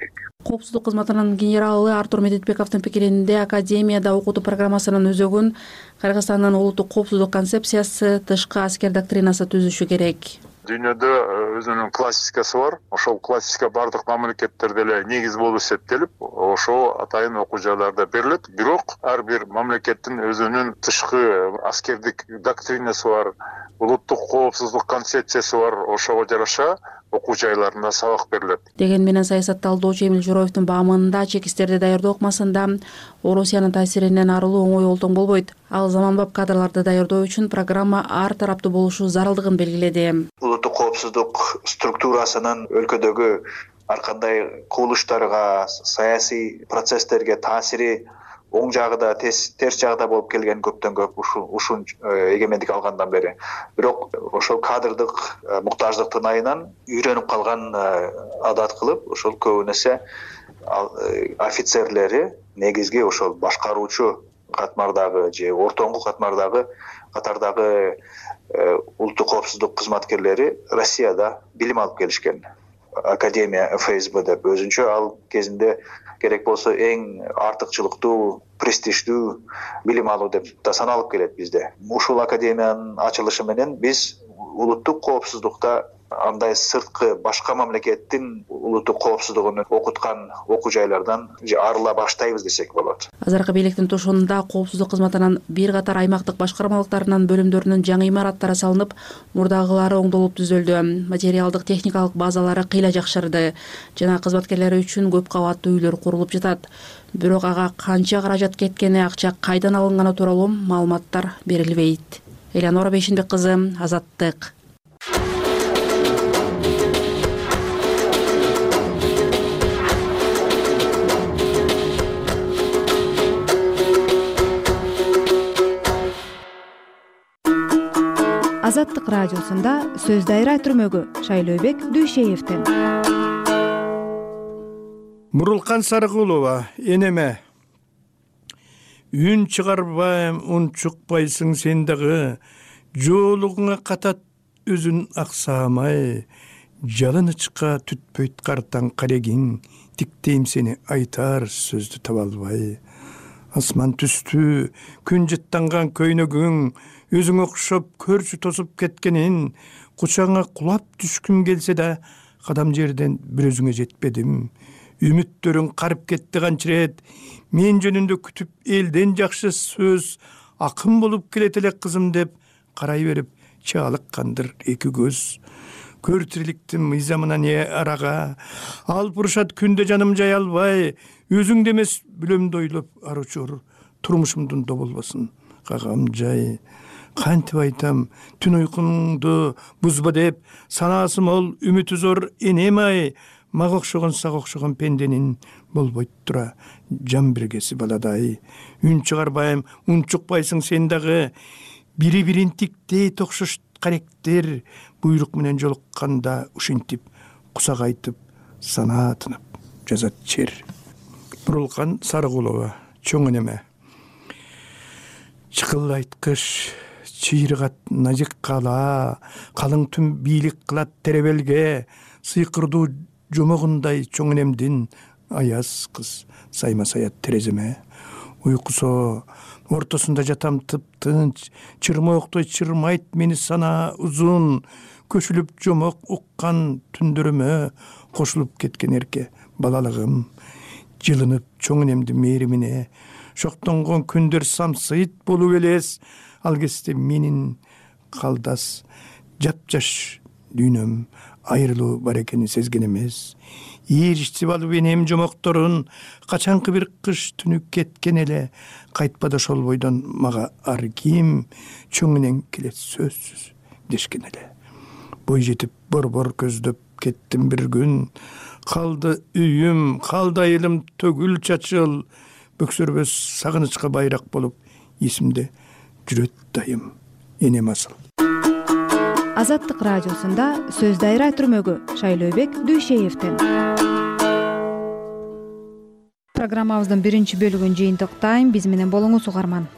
P: коопсуздук кызматынын генералы Артур Медетбековдун пикиринде академияда окутуу программасынын өзөгүн Кыргызстандын улуттук коопсуздук концепциясы, тышкы аскер доктринасы түзүшү керек.
T: Дүйнөдө өзүнүн классикасы бар. Ошол классика бардык мамлекеттерде эле негиз болуп эсептелип, ошол атайын окуу жайларда берилет. Бирок ар бир мамлекеттин өзүнүн тышкы аскердик доктринасы бар, улуттук коопсуздук концепциясы бар. Ошого жараша окуу жайларында сабак берилет.
P: Деген менен саясатталдоочу Эмил Жороевдун баамында чекистерди даярдоо ыкмасында Орусиянын таасиринен арылуу оңой олтоң болбойт. Ал заманбап кадрларды даярдоо үчүн программа ар тараптуу болушу зарылдыгын белгиледи.
U: Улуттук коопсуздук структурасынын өлкөдөгү ар кандай кубулуштарга, саясий процесстерге таасири оң жагы да терс жагы да болуп келген көптөн көп ушун эгемендик алгандан бери. Бирок ошол кадрдык муктаждыктын айынан үйрөнүп калган адат кылып, ошол көбүн эсе офицерлери негизги ошол башкаруучу катмардагы же ортоңку катардагы улуттук коопсуздук кызматкерлери Россияда билим алып келишкен. Академия ФСБ деп өзүнчө ал кезинде керек болсо эң артыкчылыктуу, престиждүү билим алуу деп да саналып келет бизде. Ушул академиянын ачылышы менен биз улуттук коопсуздукта андай сырткы башка мамлекеттин улуттук коопсуздугун окуткан окуу жайлардан арыла баштайбыз десек болот.
P: Азыркы бийликтин тушуунда коопсуздук кызматынын бир катар аймактык башкармалыктарынын бөлүмдөрүнүн жаңы имараттары салынып, мурдагылары оңдолуп түзөлдү. Материалдык техникалык базалары кыйла жакшырды жана кызматкерлери үчүн көп кабаттуу үйлөр курулуп жатат. Бирок ага канча каражат кеткени, акча кайдан алынганы тууралуу маалыматтар берилбейт. Элеонора Бейшинбек кызы, Азаттык.
B: Азаттык радиосунда сөз дайра түрмөгү Шайлообек Дүйшеевден.
Q: Мурулкан Сарыкулова, энеме. Үн чыгарбайм, ун чукпайсың сен дагы, жолугуңа катат өзүн аксамай, жалынычка түтпөйт картаң карегиң, тиктейм сени айтар сөздү таба албай. Асман түстү, күн жыттанган көйнөгүң, өзүң окшоп көрчү тосуп кеткенин, кучаңа кулап түшкүм келсе да, кадам жерден бир өзүңө жетпедим. Үмүттөрүң карып кетти канчырет, мен жөнүндө күтүп элден жакшы сөз, акын болуп келет эле кызым деп карай берип чаалыккандыр эки көз. Көр тириликтин мыйзамына не арага, алып урушат күндө жаным жай албай, өзүңдө эмес бүлөмдү ойлоп аручур, турмушумдун доболбосун кагам жай. Кантип айтам, түн уйкуңду бузба деп, санаасы мол, үмүтү зор энем ай, мага окшогон сага окшогон пенденин болбойт тура жан биргеси баладай. Үн чыгарбайм, ун чукпайсың сен дагы, бири бирин тиктей токшош каректер, буйрук менен жолукканда ушинтип кусак айтып, санаа тынып жазат чер. Мурулкан Сарыкулова, чоң энеме. Чыкылайт кыш, чыйрыгат назик кала, калың түн бийлик кылат теребелге, сыйкырдуу жомогундай чоң энемдин аяз кыз сайма саят тереземе. Уйкусо ортосунда жатам тып-тынч, чырмооктой чырмайт мени сана узун, көшүлүп жомок уккан түндөрүмө кошулуп кеткен эрке балалыгым. Жылынып чоң энемдин мээримине, шоктонгон күндөр самсыйт болуп элес, ал кезде менин калдас жапжаш дүйнөм айрылуу бар экенин сезген эмес. Ийриштип алып энем жомокторун, качанкы бир кыш түнү кеткен эле, кайтпады ошол бойдон мага ар ким, чоң энең келет сөзсүз дешкен эле. Бой жетип борбор көздөп кеттим бир күн, калды үйүм, калды айылым төгүл чачыл, бөксөрбөс сагынычка байрак болуп, эсимде жүрөт дайым энем асыл.
B: Азаттык радиосунда сөз дайра түрмөгү Шайлообек Дүйшеевден. Программабыздын биринчи бөлүгүн жыйынтыктайм, биз менен болуңуз угарман.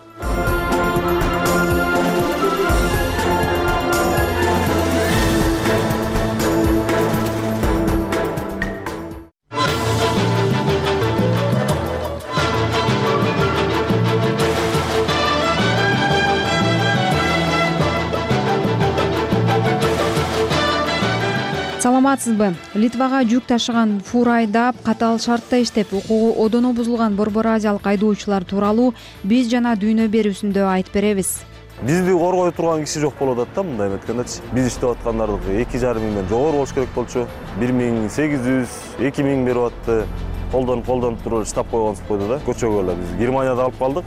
B: саламатсызбы? Литвага жүк ташыган фура айдап, катаал шартта иштеп, укугу одоно бузулган Борбор Азиялык айдоочулар тууралуу биз жана дүйнө берүүсүндө айтып беребиз.
I: Бизди коргой турган киши жок болуп атат да, мындай эметкендечи. Биз иштеп аткандардыкы 2,5 миңден жогору болуш керек болчу. 1800, 2000 берип атты. Колдонуп туруп штаб койгонсуп койду да. Көчөгө эле биз Германияда алып калдык.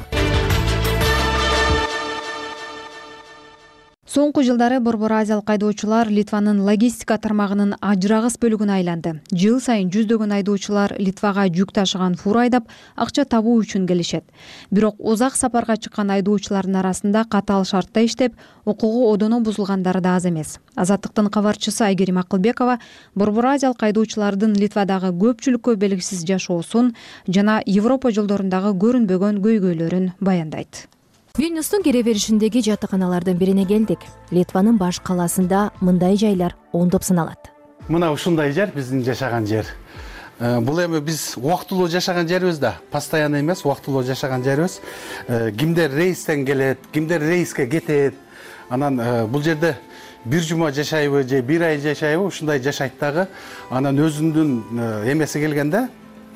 B: Соңку жылдары Борбор Азиялык айдоочулар Литванын логистика тармагынын ажырагыс бөлүгүнө айланды. Жыл сайын жүздөгөн айдоочулар Литвага жүк ташыган фура айдап, акча табуу үчүн келишет. Бирок узак сапарга чыккан айдоочулардын арасында катаал шартта иштеп, укугу одоно бузулгандары да аз эмес. Азаттыктын кабарчысы Айгерим Акылбекова Борбор Азиялык айдоочулардын Литвадагы көпчүлүккө белгисиз жашоосун жана Европа жолдорундагы көрүнбөгөн көйгөйлөрүн баяндайт.
V: Вильнюстун кире беришиндеги жатаканалардын бирине келдик. Литванын баш калаасында мындай жайлар ондоп саналат.
W: Мына ушундай жер биздин жашаган жер. Бул эми биз убактылуу жашаган жерибиз да, постоянно эмес, убактылуу жашаган жерибиз. Кимдер рейстен келет, кимдер рейске кетет. Анан бул жерде бир жума жашайбы же бир ай жашайбы, ушундай жашайт дагы. Анан өзүнүн эмеси келгенде,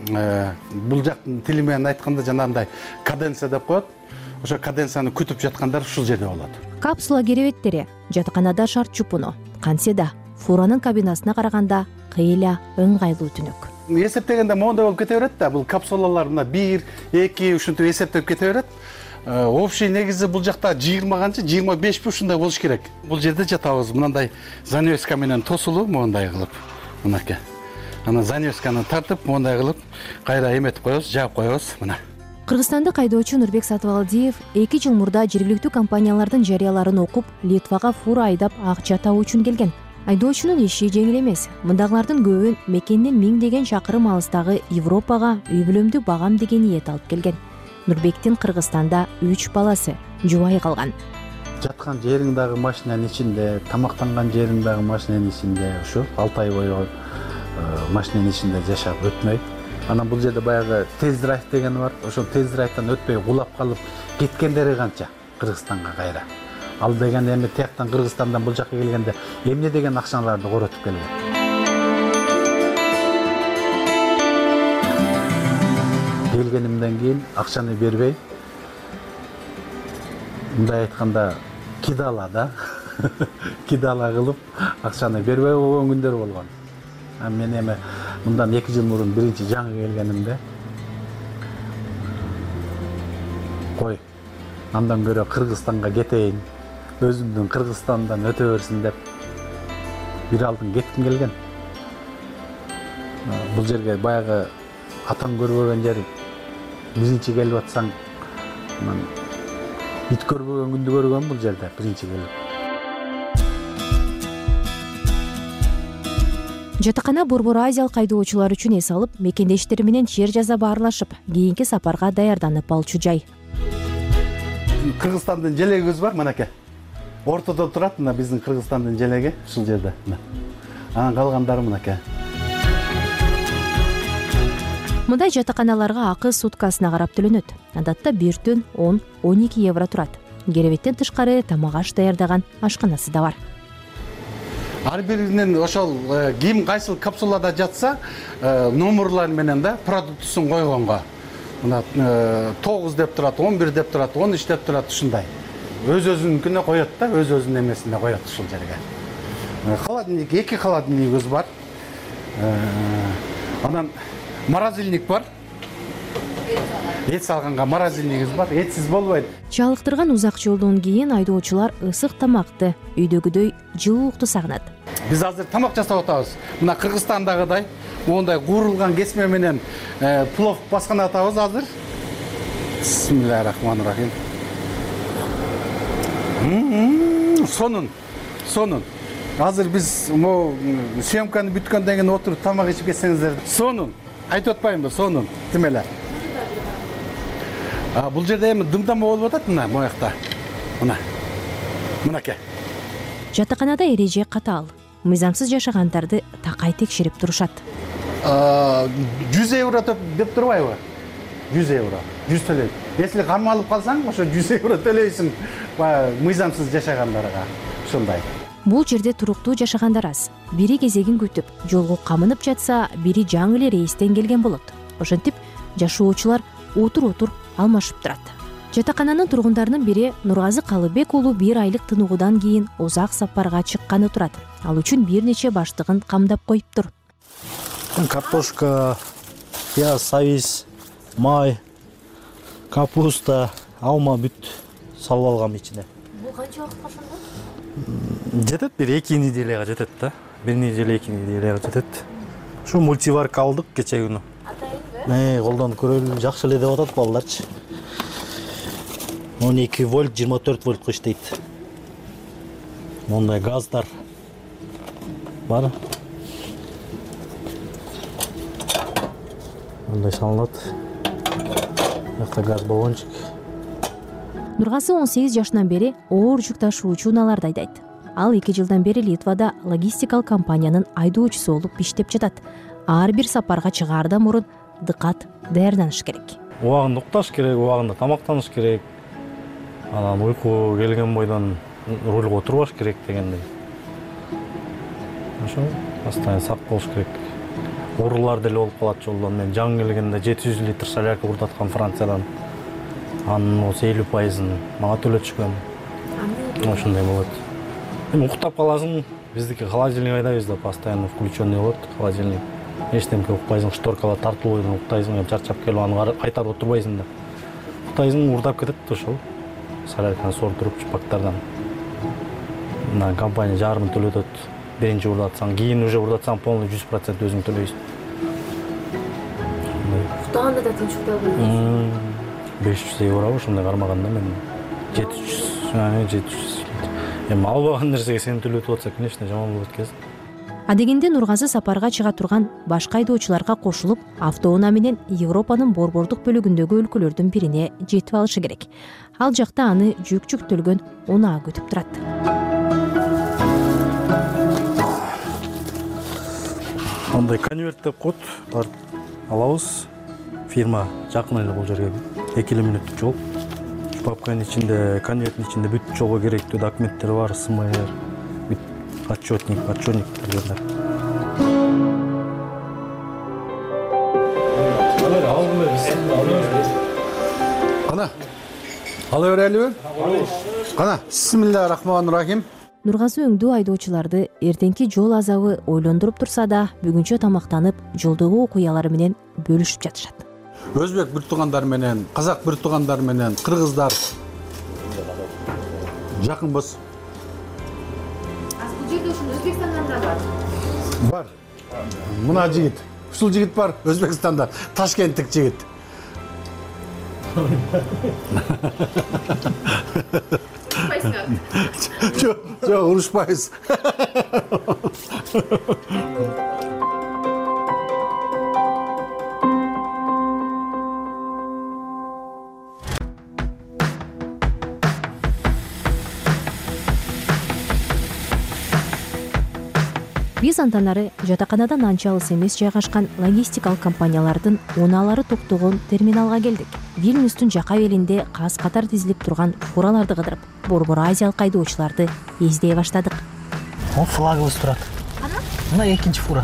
W: бул жактын тили менен айтканда жанагындай каденция деп коет. Ошо каденцияны күтүп жаткандар ушул жерде болот.
V: Капсула керебеттери жатаканада шарт жупуну. Кантсе да фуранын кабинасына караганда кыйла ыңгайлуу түнөк.
W: Эсептегенде моундай болуп кете берет да, бул капсулалар мына 1, 2 ушинтип эсептеп кете берет. Общий негизи бул жакта 20 канчы, 25 ушундай болуш керек. Бул жерде жатабыз, мындай занавеска менен тосулуу, моундай кылып, мынакей. Анан занавесканы тартып, моундай кылып, кайра эметип коебуз, жаап коебуз, мына.
V: Кыргызстандык айдоочу Нурбек Сатыбалдиев 2 жыл мурда жергиликтүү компаниялардын жарыяларын окуп, Литвага фура айдап акча табуу үчүн келген. Айдоочунун иши жеңил эмес. Мындагылардын көбүн мекенден миңдеген чакырым алыстагы Европага үй бүлөмдү багам деген ниет алып келген. Нурбектин Кыргызстанда 3 баласы жубай калган.
W: Жаткан жериң дагы машинанын ичинде, тамактанган жериң дагы машинанын ичинде, ушу 6 ай бою машинанын ичинде жашап өтмөйт. Анан бул жерде баягы тест-драйв деген бар. Ошол тест-драйвдан өтпөй улап калып кеткендери канча Кыргызстанга кайра. Ал деген эми тияктан Кыргызстандан бул жакка келгенде эмне деген акчаларды коротуп келген. Келгенимден кийин акчаны бербей, мындай айтканда кидала да, кидала кылып акчаны бербей койгон күндөр болгон. Мен эми мындан 2 жыл мурун биринчи жаңы келгенимде кой, андан көрө Кыргызстанга кетейин, өзүмдүн Кыргызстандан өтө берсин деп бир алдын кетким келген. Бул жерге баягы атаң көрбөгөн жер, биринчи келип атсаң, ит көрбөгөн күндү көргөн бул жерде биринчи келип.
V: Жатакана Борбор Азиялык айдоочулар үчүн эс алып, мекендештери менен жер жаза баарлашып, кийинки сапарга даярданып алчу жай.
W: Кыргызстандын желегибиз бар, мынакей. Ортодо турат, мына биздин Кыргызстандын желеги ушул жерде. Анан калгандары мынакей.
V: Мындай жатаканаларга акы суткасына карап төлөнөт. Адатта бир түн 10-12 евро турат. Керебеттен тышкары тамак аш даярдаган ашканасы да бар.
W: Ар биринин ошол ким кайсыл капсулада жатса, номерлар менен да продуктусун койгонго. Мына 9 деп турат, 11 деп турат, 13 деп турат ушундай. Өз-өзүнүnkүнө коет да, өз-өзүнүн эмесине коет ушул жерге. Холодильник, 2 холодильникибиз бар. Анан морозильник бар. Эт салганга морозильникибиз бар, этсиз болбойт.
V: Чалыктырган узак жолдон кийин айдоочулар ысык тамакты, үйдөгүдөй жылуулукту сагынат.
W: Биз азыр тамак жасап атабыз. Мына Кыргызстандагыдай мондай куурулган кесме менен плов баскан атабыз азыр. Бисмиллахиррахманиррахим. Сонун. Азыр биз могу съемканы бүткөндөн кийин отуруп тамак ичип кетсеңиздер, сонун. Айтып атпаймынбы, сонун. Тим эле. Бул жерде эми дымдама болуп атат мына моякта. Мынакей.
V: Жатаканада эреже катаал. Мыйзамсыз жашагандарды такай текшерип турушат.
W: 100 евро деп турбайбы? 100 евро. 100 төлөйт. Если кармалып калсаң, ошо 100 евро төлөйсүң мыйзамсыз жашагандарга. Ушундай.
V: бул жерде туруктуу жашагандар аз. Бири кезегин күтүп, жолго камынып жатса, бири жаңы эле рейстен келген болот. Ошентип жашоочулар отур алмашып турат. Жатакананын тургундарынын бири Нургазы Калыбек уулу 1 айлык тынугудан кийин узак сапарга чыкканы турат. Ал үчүн бир нече баштыгын камдап коюптур.
C: Картошка, пияз, сабиз, май, капуста, алма бүт салып алгам ичине.
V: Бул канча убакытка ошондо?
C: Жетет, бир 2 неделяга жетет да. 1 неделя 2 неделяга жетет. Ушу мультиварка алдык кече күнү. Атайынбы? Колдонуп көрөлү, жакшы эле деп атат балдарчы. 12 вольт, 24 вольтко иштейт. Мондай газдар бар. Мондай салынат. Жакта газ баллончик.
V: Нургазы 18 жашынан бери оор жүк ташуучу унааларды айдайт. Ал 2 жылдан бери Литвада логистикалык компаниянын айдоочусу болуп иштеп жатат. Ар бир сапарга чыгаардан мурун дыкат даярданыш керек.
C: Убагында укташ керек, убагында тамактаныш керек. Анан уйку келген бойдон рульга отурбаш керек дегендей. Ошо постоянно сак болуш керек. Оорулар деле болуп калат жолдон. Мен жаңы келгенде 700 литр солярка урдаткан Франциядан. Анын 50%-ын мага төлөтүшкөн. Ошондой болот. Эми уктап каласың, биздики холодильник айдайбыз да, постоянно включенный болот холодильник. Эчтемке укпайсың, шторкалар тартылып бойдон уктайсың, чарчап келип аны кайтарып отурбайсың да. Уктайсың, урдап кетет ошол. Солярканы сордуруп чыпактардан. Мына компания жарымын төлөтөт. Биринчи урдатсаң, кийин уже урдатсаң полный 100% өзүң төлөйсүң.
V: Уктаганда да тынчтабы?
C: 500 евро ошондой кармаганда мен 700. Эми албаган нерсеге сен төлөтүп атса, конечно, жаман болот экен.
V: Адегенде Нургазы сапарга чыга турган башка айдоочуларга кошулуп, автоунаа менен Европанын борбордук бөлүгүндөгү өлкөлөрдүн бирине жетип алышы керек. Ал жакта аны жүк жүктөлгөн унаа күтүп турат.
C: Андай конверт деп коет, алабыз. Фирма жакын эле бул жерге 2 мүнөттүк жол. Папканын ичинде, конверттин ичинде бүт жолго керектүү документтер бар, СМР, бүт отчетник дегендер.
W: Кана, ала берелиби? Кана, бисмиллахир-рахманир-рахим.
V: Нургазы өңдүү айдоочуларды эртеңки жол азабы ойлондуруп турса да, бүгүнчө тамактанып, жолдогу окуялары менен бөлүшүп жатышат.
W: Өзбек бир туугандар менен, казак бир туугандар менен, кыргыздар жакынбыз.
V: Бул жерде ушул Өзбекстандан да бар.
W: Бар. Мына жигит, ушул жигит бар Өзбекстанда, Ташкенттик жигит. Жок, урушпайбыз.
V: Биз антанары жатаканадан анча алыс эмес жайгашкан логистикалык компаниялардын унаалары токтогон терминалга келдик. Вильнюстун жака белинде каз катар тизилип турган фураларды кыдырып, борбор азиялык айдоочуларды издей баштадык.
G: Бул флагыбыз турат. Мына экинчи фура.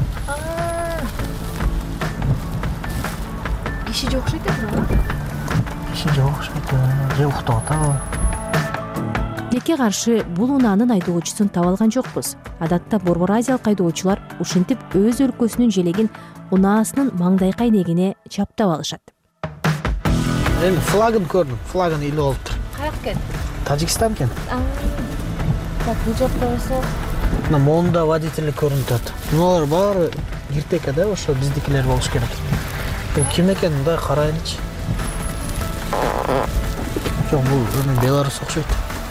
V: Киши жок окшойт экен.
G: Киши жок окшойт. Же уктап атабы?
V: Тилекке каршы бул унаанын айдоочусун таба алган жокпуз. Адатта борбор азиялык айдоочулар ушинтип өз өлкөсүнүн желегин унаасынын маңдайкай негине чаптап алышат.
G: Эми флагын көрдүм, флагын илип алыптыр.
V: Каяк экен?
G: Тажикстан экен.
V: Так, бул жакта болсо
G: мына моунда водительдик көрүнүп турат. Муналар баары иртеке да, ошо биздикилер болуш керек. Ким экенин мындай карайлычы. Жок, бул Беларусь окшойт.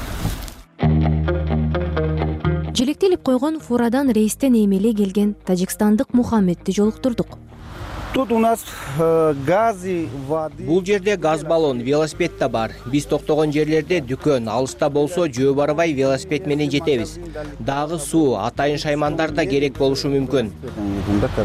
V: Желектелип койгон фурадан рейстен эмеле келген тажикстандык Мухаммедти жолуктурдук.
H: Тут у нас газы, воды.
X: Бул жерде газ баллон, велосипед да бар. Биз токтогон жерлерде дүкөн, алыста болсо жөө барбай велосипед менен жетебиз. Дагы суу, атайын шаймандар да керек болушу мүмкүн.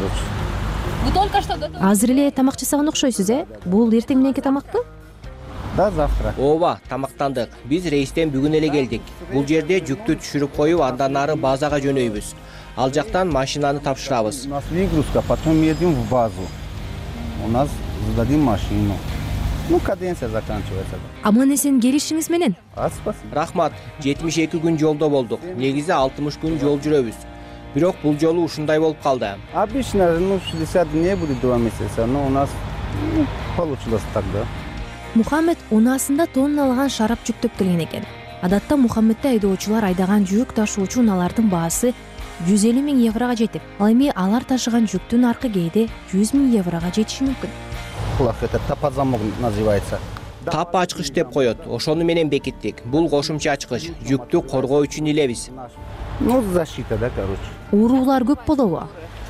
V: Азыр эле тамак жасаган окшойсуз, Бул эртең мененки тамакпы?
H: Да, завтра.
X: Ооба, тамактандык. Биз рейстен бүгүн эле келдик. Бул жерде жүктү түшүрүп коюп, андан ары базага жөнөйбүз. Ал жактан машинаны тапшырабыз.
H: У нас выгрузка, потом едем в базу. У нас сдадим машину. Ну, каденция заканчивается.
V: Аман эсен келишиңиз менен.
H: Спасибо.
X: Рахмат. 72 күн жолдо болдук. Негизи 60 күн жол жүрөбүз. Бирок бул жолу ушундай болуп калды.
H: Обычно, 60 дней будет 2 месяца, но у нас получилось тогда.
V: Мухаммед унаасында тонналаган шарап жүктөп келген экен. Адатта Мухаммедти айдоочулар айдаган жүк ташуучу унаалардын баасы 150 000 еврого жетип, ал эми алар ташыган жүктүн аркы кээде 100 000 еврого жетиши мүмкүн.
H: Это тапозамок называется.
X: Тап ачкыч деп коет. Ошону менен бекиттик. Бул кошумча ачкыч. Жүктү коргоо үчүн илебиз.
H: Ну, защита, да, короче.
V: Уурулар көп болобу?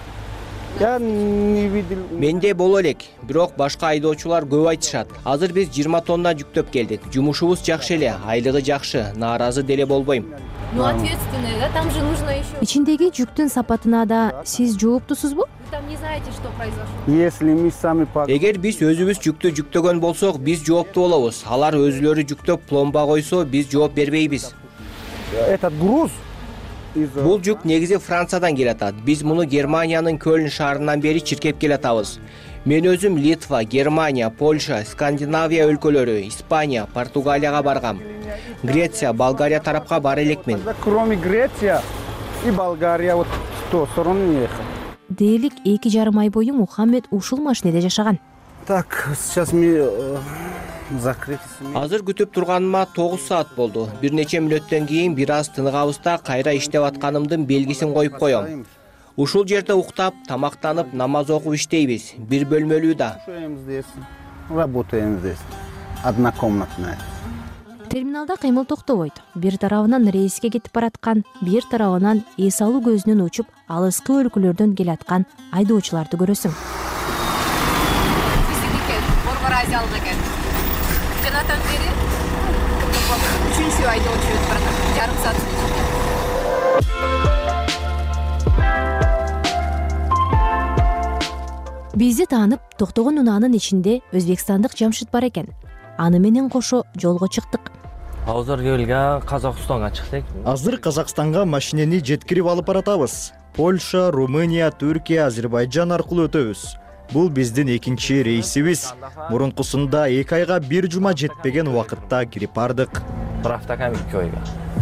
H: Я не видел.
X: Менде боло элек, бирок башка айдоочулар көп айтышат. Азыр биз 20 тонна жүктөп келдик. Жумушубуз жакшы эле, айлыгы жакшы, нааразы деле болбойм.
V: Ну, ответственный, да? Там же нужно еще. Ичиндеги жүктүн сапатына да сиз жооптусузбу? Вы там не знаете, что произошло?
H: Если мы сами
X: Эгер биз өзүбүз жүктү жүктөгөн болсок, биз жооптуу болобуз. Алар өзүлөрү жүктөп пломба койсо, биз жооп бербейбиз.
H: Этот груз
X: Бул жүк негизи Франциядан келатат. Биз муну Германиянын Көлн шаарынан бери чиркеп келатабыз. Мен өзүм Литва, Германия, Польша, Скандинавия өлкөлөрү, Испания, Португалияга баргам. Греция, Болгария тарапка бара элекмин.
H: Кроме Греция и Болгария, вот в ту сторону не ехал.
V: Дээрлик 2,5 ай бою Мухаммед ушул машинеде жашаган.
H: Так, сейчас мы закрыть.
X: Азыр күтүп турганыма 9 саат болду. Бир нече мүнөттөн кийин бир аз тыныгабыз да кайра иштеп атканымдын белгисин коюп коем. Ушул жерде уктап, тамактанып, намаз окуп иштейбиз. Бир бөлмөлүү да.
H: Работаем здесь. Однокомнатная.
V: Терминалда кыймыл токтобойт. Бир тарабынан рейске кетип бараткан, бир тарабынан эс алуу көзүнөн учуп, алыскы өлкөлөрдөн келаткан айдоочуларды көрөсүң.
D: Азиялык экен. Жанатан бери 3-чү айдоочу өтүп барат. Жарым саат.
V: Бизди таанып, токтогон унаанын ичинде өзбекстандык Жамшит бар экен. Аны менен кошо жолго чыктык.
E: Азыр келген Казакстанга чыктык.
J: Азыр Казакстанга машинени жеткирип алып баратабыз. Польша, Румыния, Түркия, Азербайжан аркылуу өтөбүз. Бул биздин экинчи рейсибиз. Мурункусунда 2 айга 1 жума жетпеген убакытта кирип бардык.
E: Bir hafta kam 2 ayga.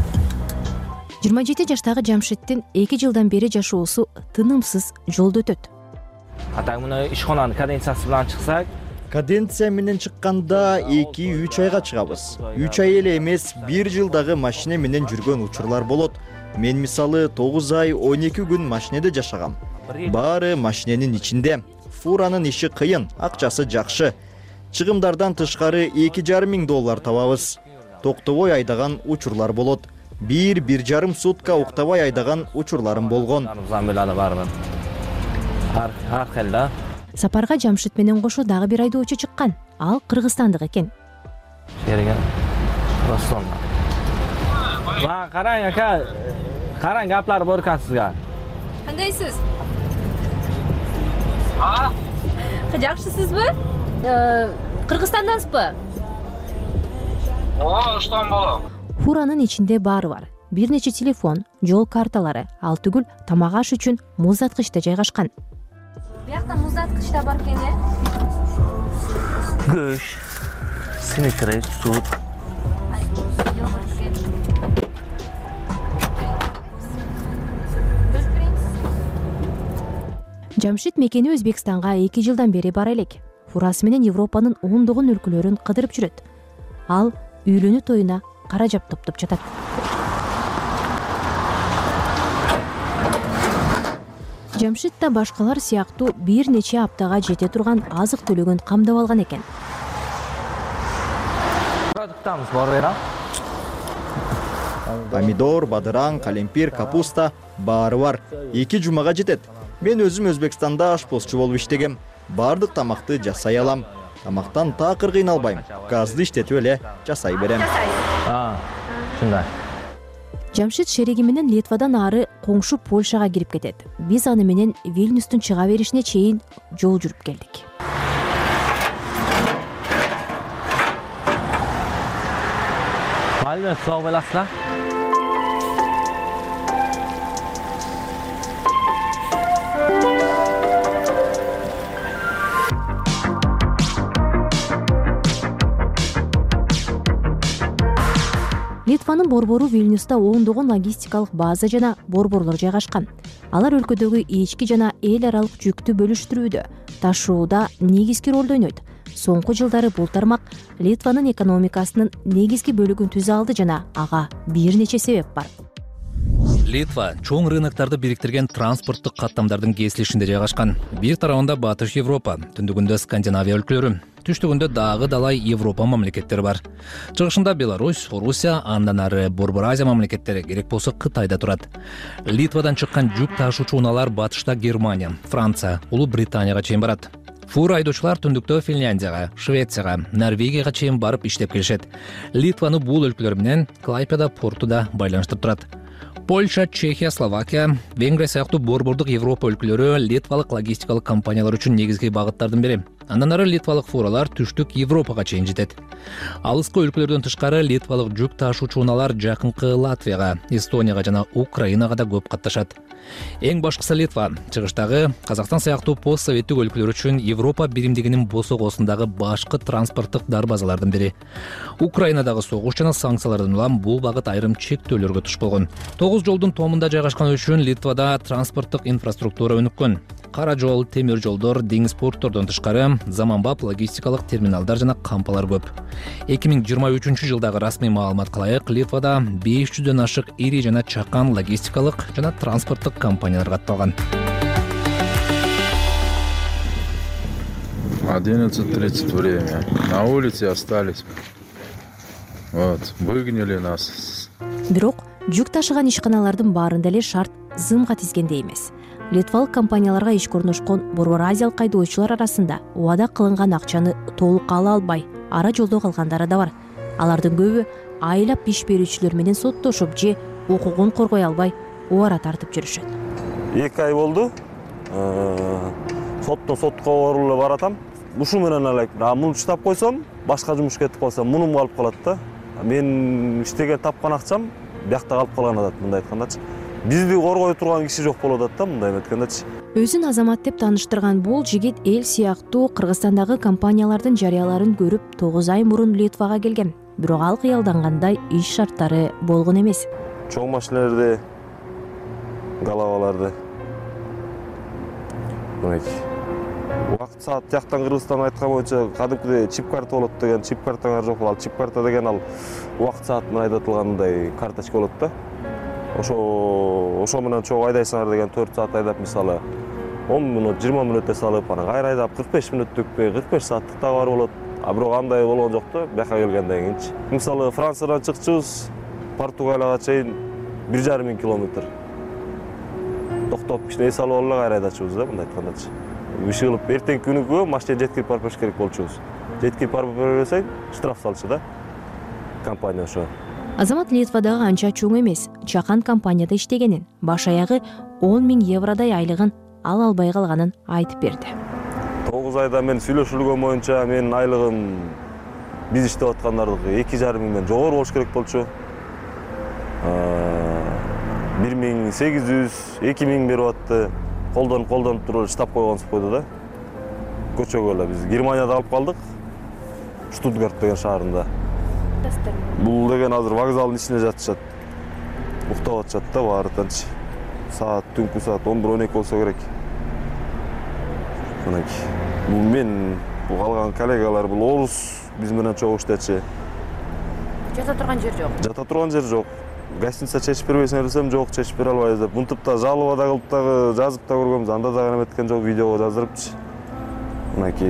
V: 27 жаштагы Жамшиттин 2 жылдан бери жашоосу тынымсыз жолдо өтөт.
E: Атаң муну ишкананын каденциясы менен чыксак,
J: Каденция менен чыкканда 2-3 айга чыгабыз. 3 ай эле эмес, 1 жылдагы машине менен жүргөн учурлар болот. Мен мисалы 9 ай 12 күн машинеде жашагам. Баары машиненин ичинде. Фуранын иши кыйын, акчасы жакшы. Чыгымдардан тышкары $2,500 табабыз. Токтобой айдаган учурлар болот. 1-1,5 сутка уктабай айдаган учурларым болгон.
E: Ар келда.
V: Сапарга Жамшит менен кошо дагы бир айдоочу чыккан. Ал кыргызстандык экен.
E: Жерген Ростомда. Караң ака, караң гаплар бар экен сизге.
D: Кандайсыз? Жакшысызбы? Кыргызстандансызбы?
E: Оштан болом.
V: Фуранын ичинде баары бар. Бир нече телефон, жол карталары, ал түгүл тамак аш үчүн муздаткыч да жайгашкан.
D: Биякта муздаткыч да бар экен,
E: Көш, синекрей, суд.
V: Жамшит мекени Өзбекстанга 2 жылдан бери бара элек. Фурасы менен Европанын ондогон өлкөлөрүн кыдырып жүрөт. Ал үйлөнүү тоюна каражат топтоп жатат. Жамшит да башкалар сыяктуу бир нече аптага жете турган азык төлөгөн камдап алган экен.
E: Продуктамыз бар бера.
J: Помидор, бадыраң, калемпир, капуста баары бар. 2 жумага жетет. Мен өзүм Өзбекстанда ашпозчу болуп иштегем. Бардык тамакты жасай алам. Тамактан такыр кыйналбайм. Газды иштетип эле жасай берем.
E: Шундай.
V: Жамшит шереги менен Литвадан ары коңшу Польшага кирип кетет. Биз аны менен Вильнюстун чыга беришине чейин жол жүрүп келдик.
E: Албетте, сау боласыздар.
V: Литванын борбору Вильнюста ондогон логистикалык база жана борборлор жайгашкан. Алар өлкөдөгү ички жана эл аралык жүктү бөлүштүрүүдө, ташууда негизги ролду ойнойт. Соңку жылдары бул тармак Литванын экономикасынын негизги бөлүгүн түзө алды жана ага бир нече себеп бар.
A: Литва чоң рыноктарды бириктирген транспорттук каттамдардын кесилишинде жайгашкан. Бир тарабында Батыш Европа, түндүгүндө Скандинавия өлкөлөрү, түштүгүндө дагы далай Европа мамлекеттери бар. Чыгышында Беларусь, Орусия, андан ары Борбор Азия мамлекеттери, керек болсо Кытайда турат. Литвадан чыккан жүк ташуучу унаалар батышта Германия, Франция, Улуу Британияга чейин барат. Фура айдоочулар түндүктө Финляндияга, Швецияга, Норвегияга чейин барып иштеп келишет. Литваны бул өлкөлөр менен Клайпеда портуда байланыштырып турат. Польша, Чехия, Словакия, Венгрия сыяктуу борбордук Европа өлкөлөрү литвалык логистикалык компаниялар үчүн негизги багыттардын бири. Андан ары литвалык фуралар түштүк Европага чейин жетет. Алыскы өлкөлөрдөн тышкары литвалык жүк ташуучу унаалар жакынкы Латвияга, Эстонияга жана Украинага да көп катташат. Эң башкысы Литва чыгыштагы Казакстан сыяктуу постсоветтик өлкөлөр үчүн Европа биримдигинин босогосундагы башкы транспорттук дарбазалардын бири. Украинадагы согуш жана санкциялардан улам бул багыт айрым чектөөлөргө туш болгон. 9 жолдун томунда жайгашкан үчүн Литвада транспорттук инфраструктура өнүккөн. Кара жол, темир жолдор, деңиз портттордон тышкары заманбап логистикалык терминалдар жана кампалар көп. 2023 жылдагы расмий маалыматка ылайык Литвада 500дөн ашык ири жана чакан логистикалык жана транспорттук компаниялар катталган.
K: 11:30 время. На улице остались. Вот, выгнали нас.
V: Бирок жүк ташыган ишканалардын баарында эле шарт зымга тизгендей эмес. Литвалык компанияларга ишке орношкон Борбор Азиялык айдоочулар арасында убада кылынган акчаны толук ала албай, ара жолдо калгандары да бар. Алардын көбү айлап иш берүүчүлөр менен соттошуп же укугун коргой албай, убара тартып жүрүшөт.
I: 2 ай болду. Соттон сотко орулуп баратам. Ушу менен элек, муну штап койсом, башка жумуш кетип калсам, мунум калып калат да. Мен иштеген тапкан акчам биякта калып калган атат, мындай айткандачы. Бизди коргой турган киши жок болуп атат да, мындай айткандачы.
V: Өзүн азамат деп тааныштырган бул жигит эл сыяктуу Кыргызстандагы компаниялардын жарыяларын көрүп 9 ай мурун Литвага келген. Бирок ал кыялдангандай иш шарттары болгон эмес.
I: Чоң машиналарды, галаваларды. Убакыт саат жактан Кыргызстан айткан боюнча кадимкидей чип карта болот деген, чип картаңар жок болот. Чип карта деген ал убакыт саат менен айдатылгандай карточка болот да. Ошо менен чогуу айдайсыңар деген 4 саат айдап мисалы 10 мүнөт, 20 мүнөттө салып, анан кайра айдап 45 мүнөттүкпү, 45 сааттык да бар болот. Бирок андай болгон жок да, бияка келгенден кийинчи. Мисалы Франциядан чыкчубуз, Португалияга чейин 1,5 километр. Токтоп кичине эс алып эле кайра айдачубуз да, мындай айткандачы. Иш кылып эртеңки күнүгө машина жеткирип барып бериш керек болчубуз. Жеткирип барып бербесең, штраф салчу да. Компания ошо.
V: Азамат Литвадагы анча чоң эмес, чакан компанияда иштегенин, баш аягы 10 000 евродай айлыгын ала албай калганын айтып берди.
I: 9 айда мен сүйлөшүлгөн боюнча менин айлыгым биз иштеп аткандардыкы 2,5 миңден жогору болуш керек болчу. 1800, 2000 берип атты. Колдонуп туруп штаб койгонсуп койду да. Көчөгө эле биз Германияда алып калдык. Штутгарт деген шаарында. Бул деген азыр вокзалдын ичинде жатышат. Уктап атышат да баарытанчы. Саат түнкү саат 11-12 болсо керек. Бул мен, бул калган коллегалар, бул орус биз менен чогуу иштечи.
V: Жата турган жер жок.
I: Жата турган жер жок. Гостиница чечип бербейсиңер десем, жок, чечип бере албайбыз деп. Мынтип да жалоба да кылып дагы жазып да көргөнбүз, анда да эметкен жок, видеого жаздырыпчы. Мынакей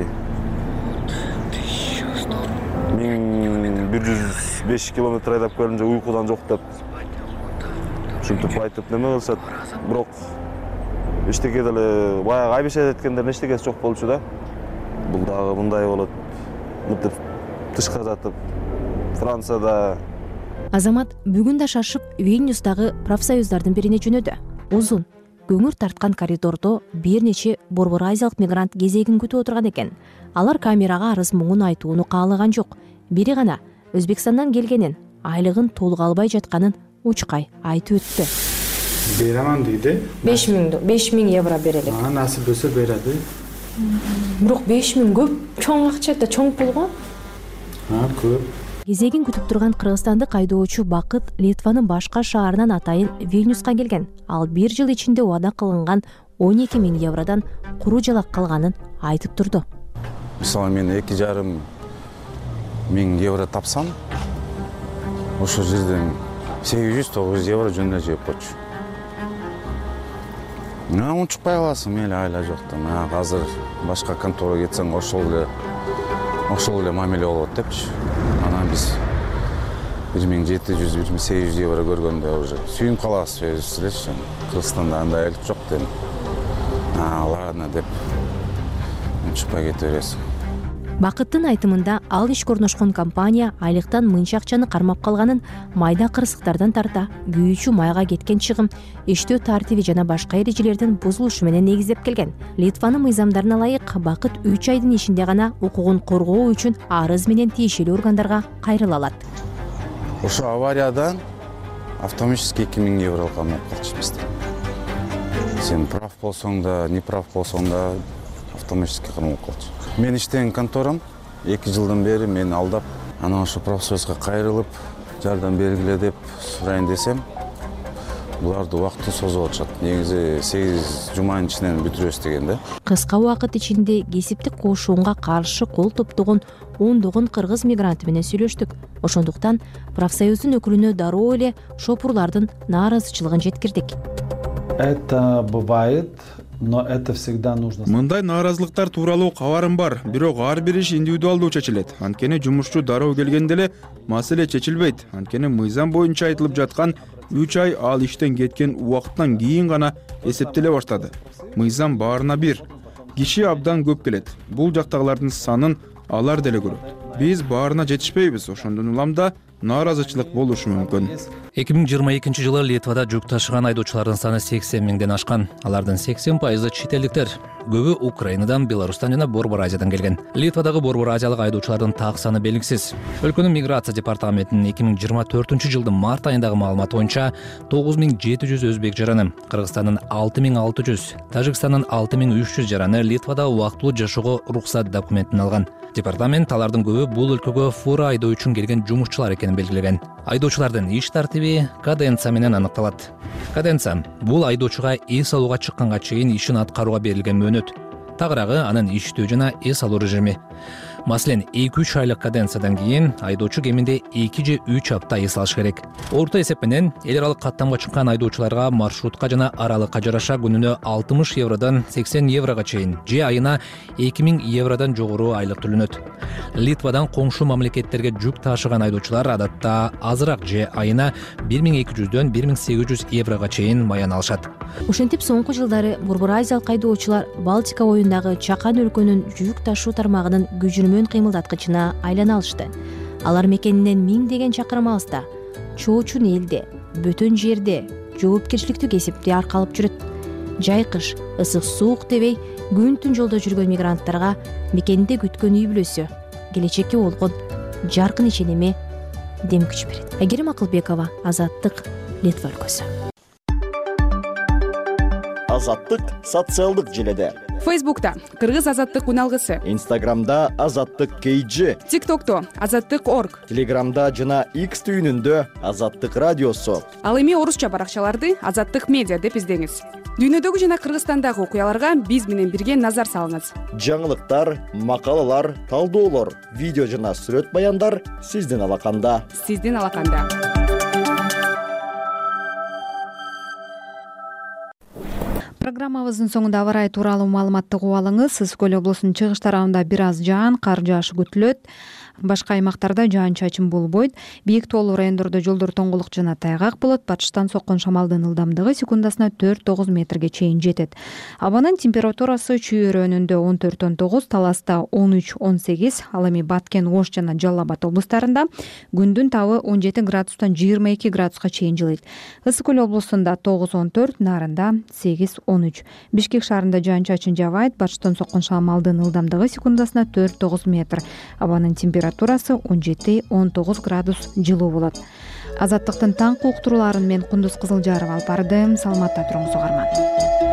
I: 1105 километр айдап келинce уйкудан жок деп. Ушинтип айтып неме кылышат. Бирок эчтеке деле баягы айбешет эткендердин эчтекеси жок болчу да. Бул дагы мындай болот. Мынтип тышка жатып Францияда.
V: Азамат бүгүн да шашып Вильнюстагы профсоюздардын бирине жөнөдү. Узун, көңүр тарткан коридордо бир нече Борбор Азиялык мигрант кезегин күтүп отурган экен. Алар камерага арыз муңун айтууну каалаган жок. Бири гана Өзбекстандан келгенин, айлыгын толук албай жатканын Учкай айтып өттү.
L: Беремем deydi.
V: 5.000 евро берелик.
L: Насip болса beradi.
V: Бирок 5.000 көп, чоң акча да, чоң пул го.
L: Көп.
V: Кезегин күтүп турган кыргызстандык айдоочу Бакыт Литванын башка шаарынан атайын Вильнюска келген. Ал 1 жыл ичинде убада кылынган 12.000 евродан куру жалак калганын айтып турду.
K: Мисалы мен 2,5 миң евро тапсам, ошол жерден 800-900 евро жөнүнө жеп койчу. Унчукпай каласың, мейли айла жоктон. Азыр башка конторага кетсең, ошол эле мамиле болот депчи. Анан биз 1700-1800 евро көргөндө уже сүйүнүп калабыз, өзүбүз элечи. Кыргызстанда андай айлык жок дейм. Ладно деп унчукпай кете бересиң.
V: Бакыттын айтымында ал ишке орношкон компания айлыктан мынча акчаны кармап калганын майда кырсыктардан тарта күйүүчү майга кеткен чыгым, иштөө тартиби жана башка эрежелердин бузулушу менен негиздеп келген. Литванын мыйзамдарына ылайык Бакыт 3 айдын ичинде гана укугун коргоо үчүн арыз менен тиешелүү органдарга кайрыла алат.
K: Ошо авариядан автоматически 2000 евро камап калчу бизде. Сен прав болсоң да, не прав болсоң да автоматически камап калчу. Мен иштеген конторам 2 жылдан бери мени алдап, анан ошо профсоюзга кайрылып, жардам бергиле деп сурайын десем, буларды убакытты созуп атышат. Негизи 8 жуманын ичинен бүтүрөбүз деген да.
V: Кыска убакыт ичинде кесиптик кошуунга каршы кол топтогон ондогон кыргыз мигранты менен сүйлөштүк. Ошондуктан профсоюздун өкүлүнө дароо эле шопурлардын нааразычылыгын жеткирдик.
L: Это бывает, но это всегда нужно.
M: Мындай нааразылыктар тууралуу кабарым бар, бирок ар бир иш индивидуалдуу чечилет. Анткени жумушчу дароо келгенде эле маселе чечилбейт. Анткени мыйзам боюнча айтылып жаткан 3 ай ал иштен кеткен убакыттан кийин гана эсептеле баштады. Мыйзам баарына бир. Киши абдан көп келет. Бул жактагылардын санын алар деле көрөт. Биз баарына жетишпейбиз, ошондон улам да нааразычылык болушу мүмкүн.
A: 2022 жылы Литвада жүк ташыган айдоочулардын саны 80 миңден ашкан. Алардын 80% чет элдиктер. Көбү Украинадан, Беларустан жана Борбор Азиядан келген. Литвадагы Борбор Азиялык айдоочулардын так саны белгисиз. Өлкөнүн миграция департаментинин 2024 жылдын март айындагы маалыматы боюнча 9700 өзбек жараны, Кыргызстандын 6600, Тажикстандын 6300 жараны Литвада убактылуу жашоого уруксат документин алган. Департамент алардын көбү бул өлкөгө фура айдоо үчүн келген жумушчулар экенин белгилеген. Айдоочулардын иш тартиби каденция менен аныкталат. Каденция бул айдоочуга эс алууга чыкканга чейин ишин аткарууга берилген мөөнөт. Тагыраагы анын иштөө жана эс алуу режими. Маселен, 2-3 айлык каденциядан кийин айдоочу кеминде 2 же 3 апта эс алыш керек. Орто эсеп менен эл аралык каттамга чыккан айдоочуларга маршрутка жана аралыкка жараша күнүнө 60 евродан 80 еврого чейин же айына 2000 евродан жогору айлык төлөнөт. Литвадан коңшу мамлекеттерге жүк ташыган айдоочулар адатта азыраак же айына 1200дөн 1800 еврого чейин маян алышат.
V: Ошентип соңку жылдары Борбор Азиялык айдоочулар Балтика оюндагы чакан өлкөнүн жүк ташуу тармагынын күжүрмөн кыймылдаткычына айлана алышты. Алар мекенинен 1000 чакырым алыста, чоочун элде, бөтөн жерде жоопкерчиликтүү кесипти аркалып жүрөт. Жай-кыш, ысык суук дебей, күн-түн жолдо жүргөн мигранттарга мекенинде күткөн үй бүлөсү келечекке болгон жаркын ишеними дем күч берет. Айгерим Акылбекова, Азаттык, Литва өлкөсү.
J: Азаттык социалдык желеде.
N: Фейсбукта Кыргыз Азаттык уналгысы.
J: Инстаграмда Азаттык KG.
N: ТикТокто Азаттык.org.
J: Телеграмда жана X түйүнүндө Азаттык радиосу.
N: Ал эми орусча баракчаларды Азаттык медиа деп издеңиз. Дүйнөдөгү жана Кыргызстандагы окуяларга биз менен бирге назар салыңыз.
J: Жаңылыктар, макалалар, талдоолор, видео жана сүрөт баяндар сиздин алаканда.
N: Сиздин алаканда.
B: Программабыздын соңунда аба ырайы тууралуу маалыматты угуп алыңыз. Ысык көл облусунун чыгыш тарабында бир аз жаан, кар жаашы күтүлөт. Башка аймактарда жаан-чачын болбойт. Бийик тоолуу райондордо жолдор тоңгулук жана тайгак болот. Батыштан соккон шамалдын ылдамдыгы секундасына 4-9 метрге чейин жетет. Абанын температурасы Чүй өрөөнүндө 14-9, Таласта 13-18, ал эми Баткен, Ош жана Жалал Абад облустарында күндүн табы 17 градустан 22 градуска чейин жылыйт. Ысык көл облусунда 9-14, Нарында 8-13. Бишкек шаарында жаан-чачын жаабайт. Батыштан соккон шамалдын ылдамдыгы секундасына 4-9 метр. Абанын температурасы температурасы 17-19 градус жылуу болот. Азаттыктын таңкы уктурууларын мен Кундуз Кызылжарова алып бардым. Саламатта туруңуз угарман.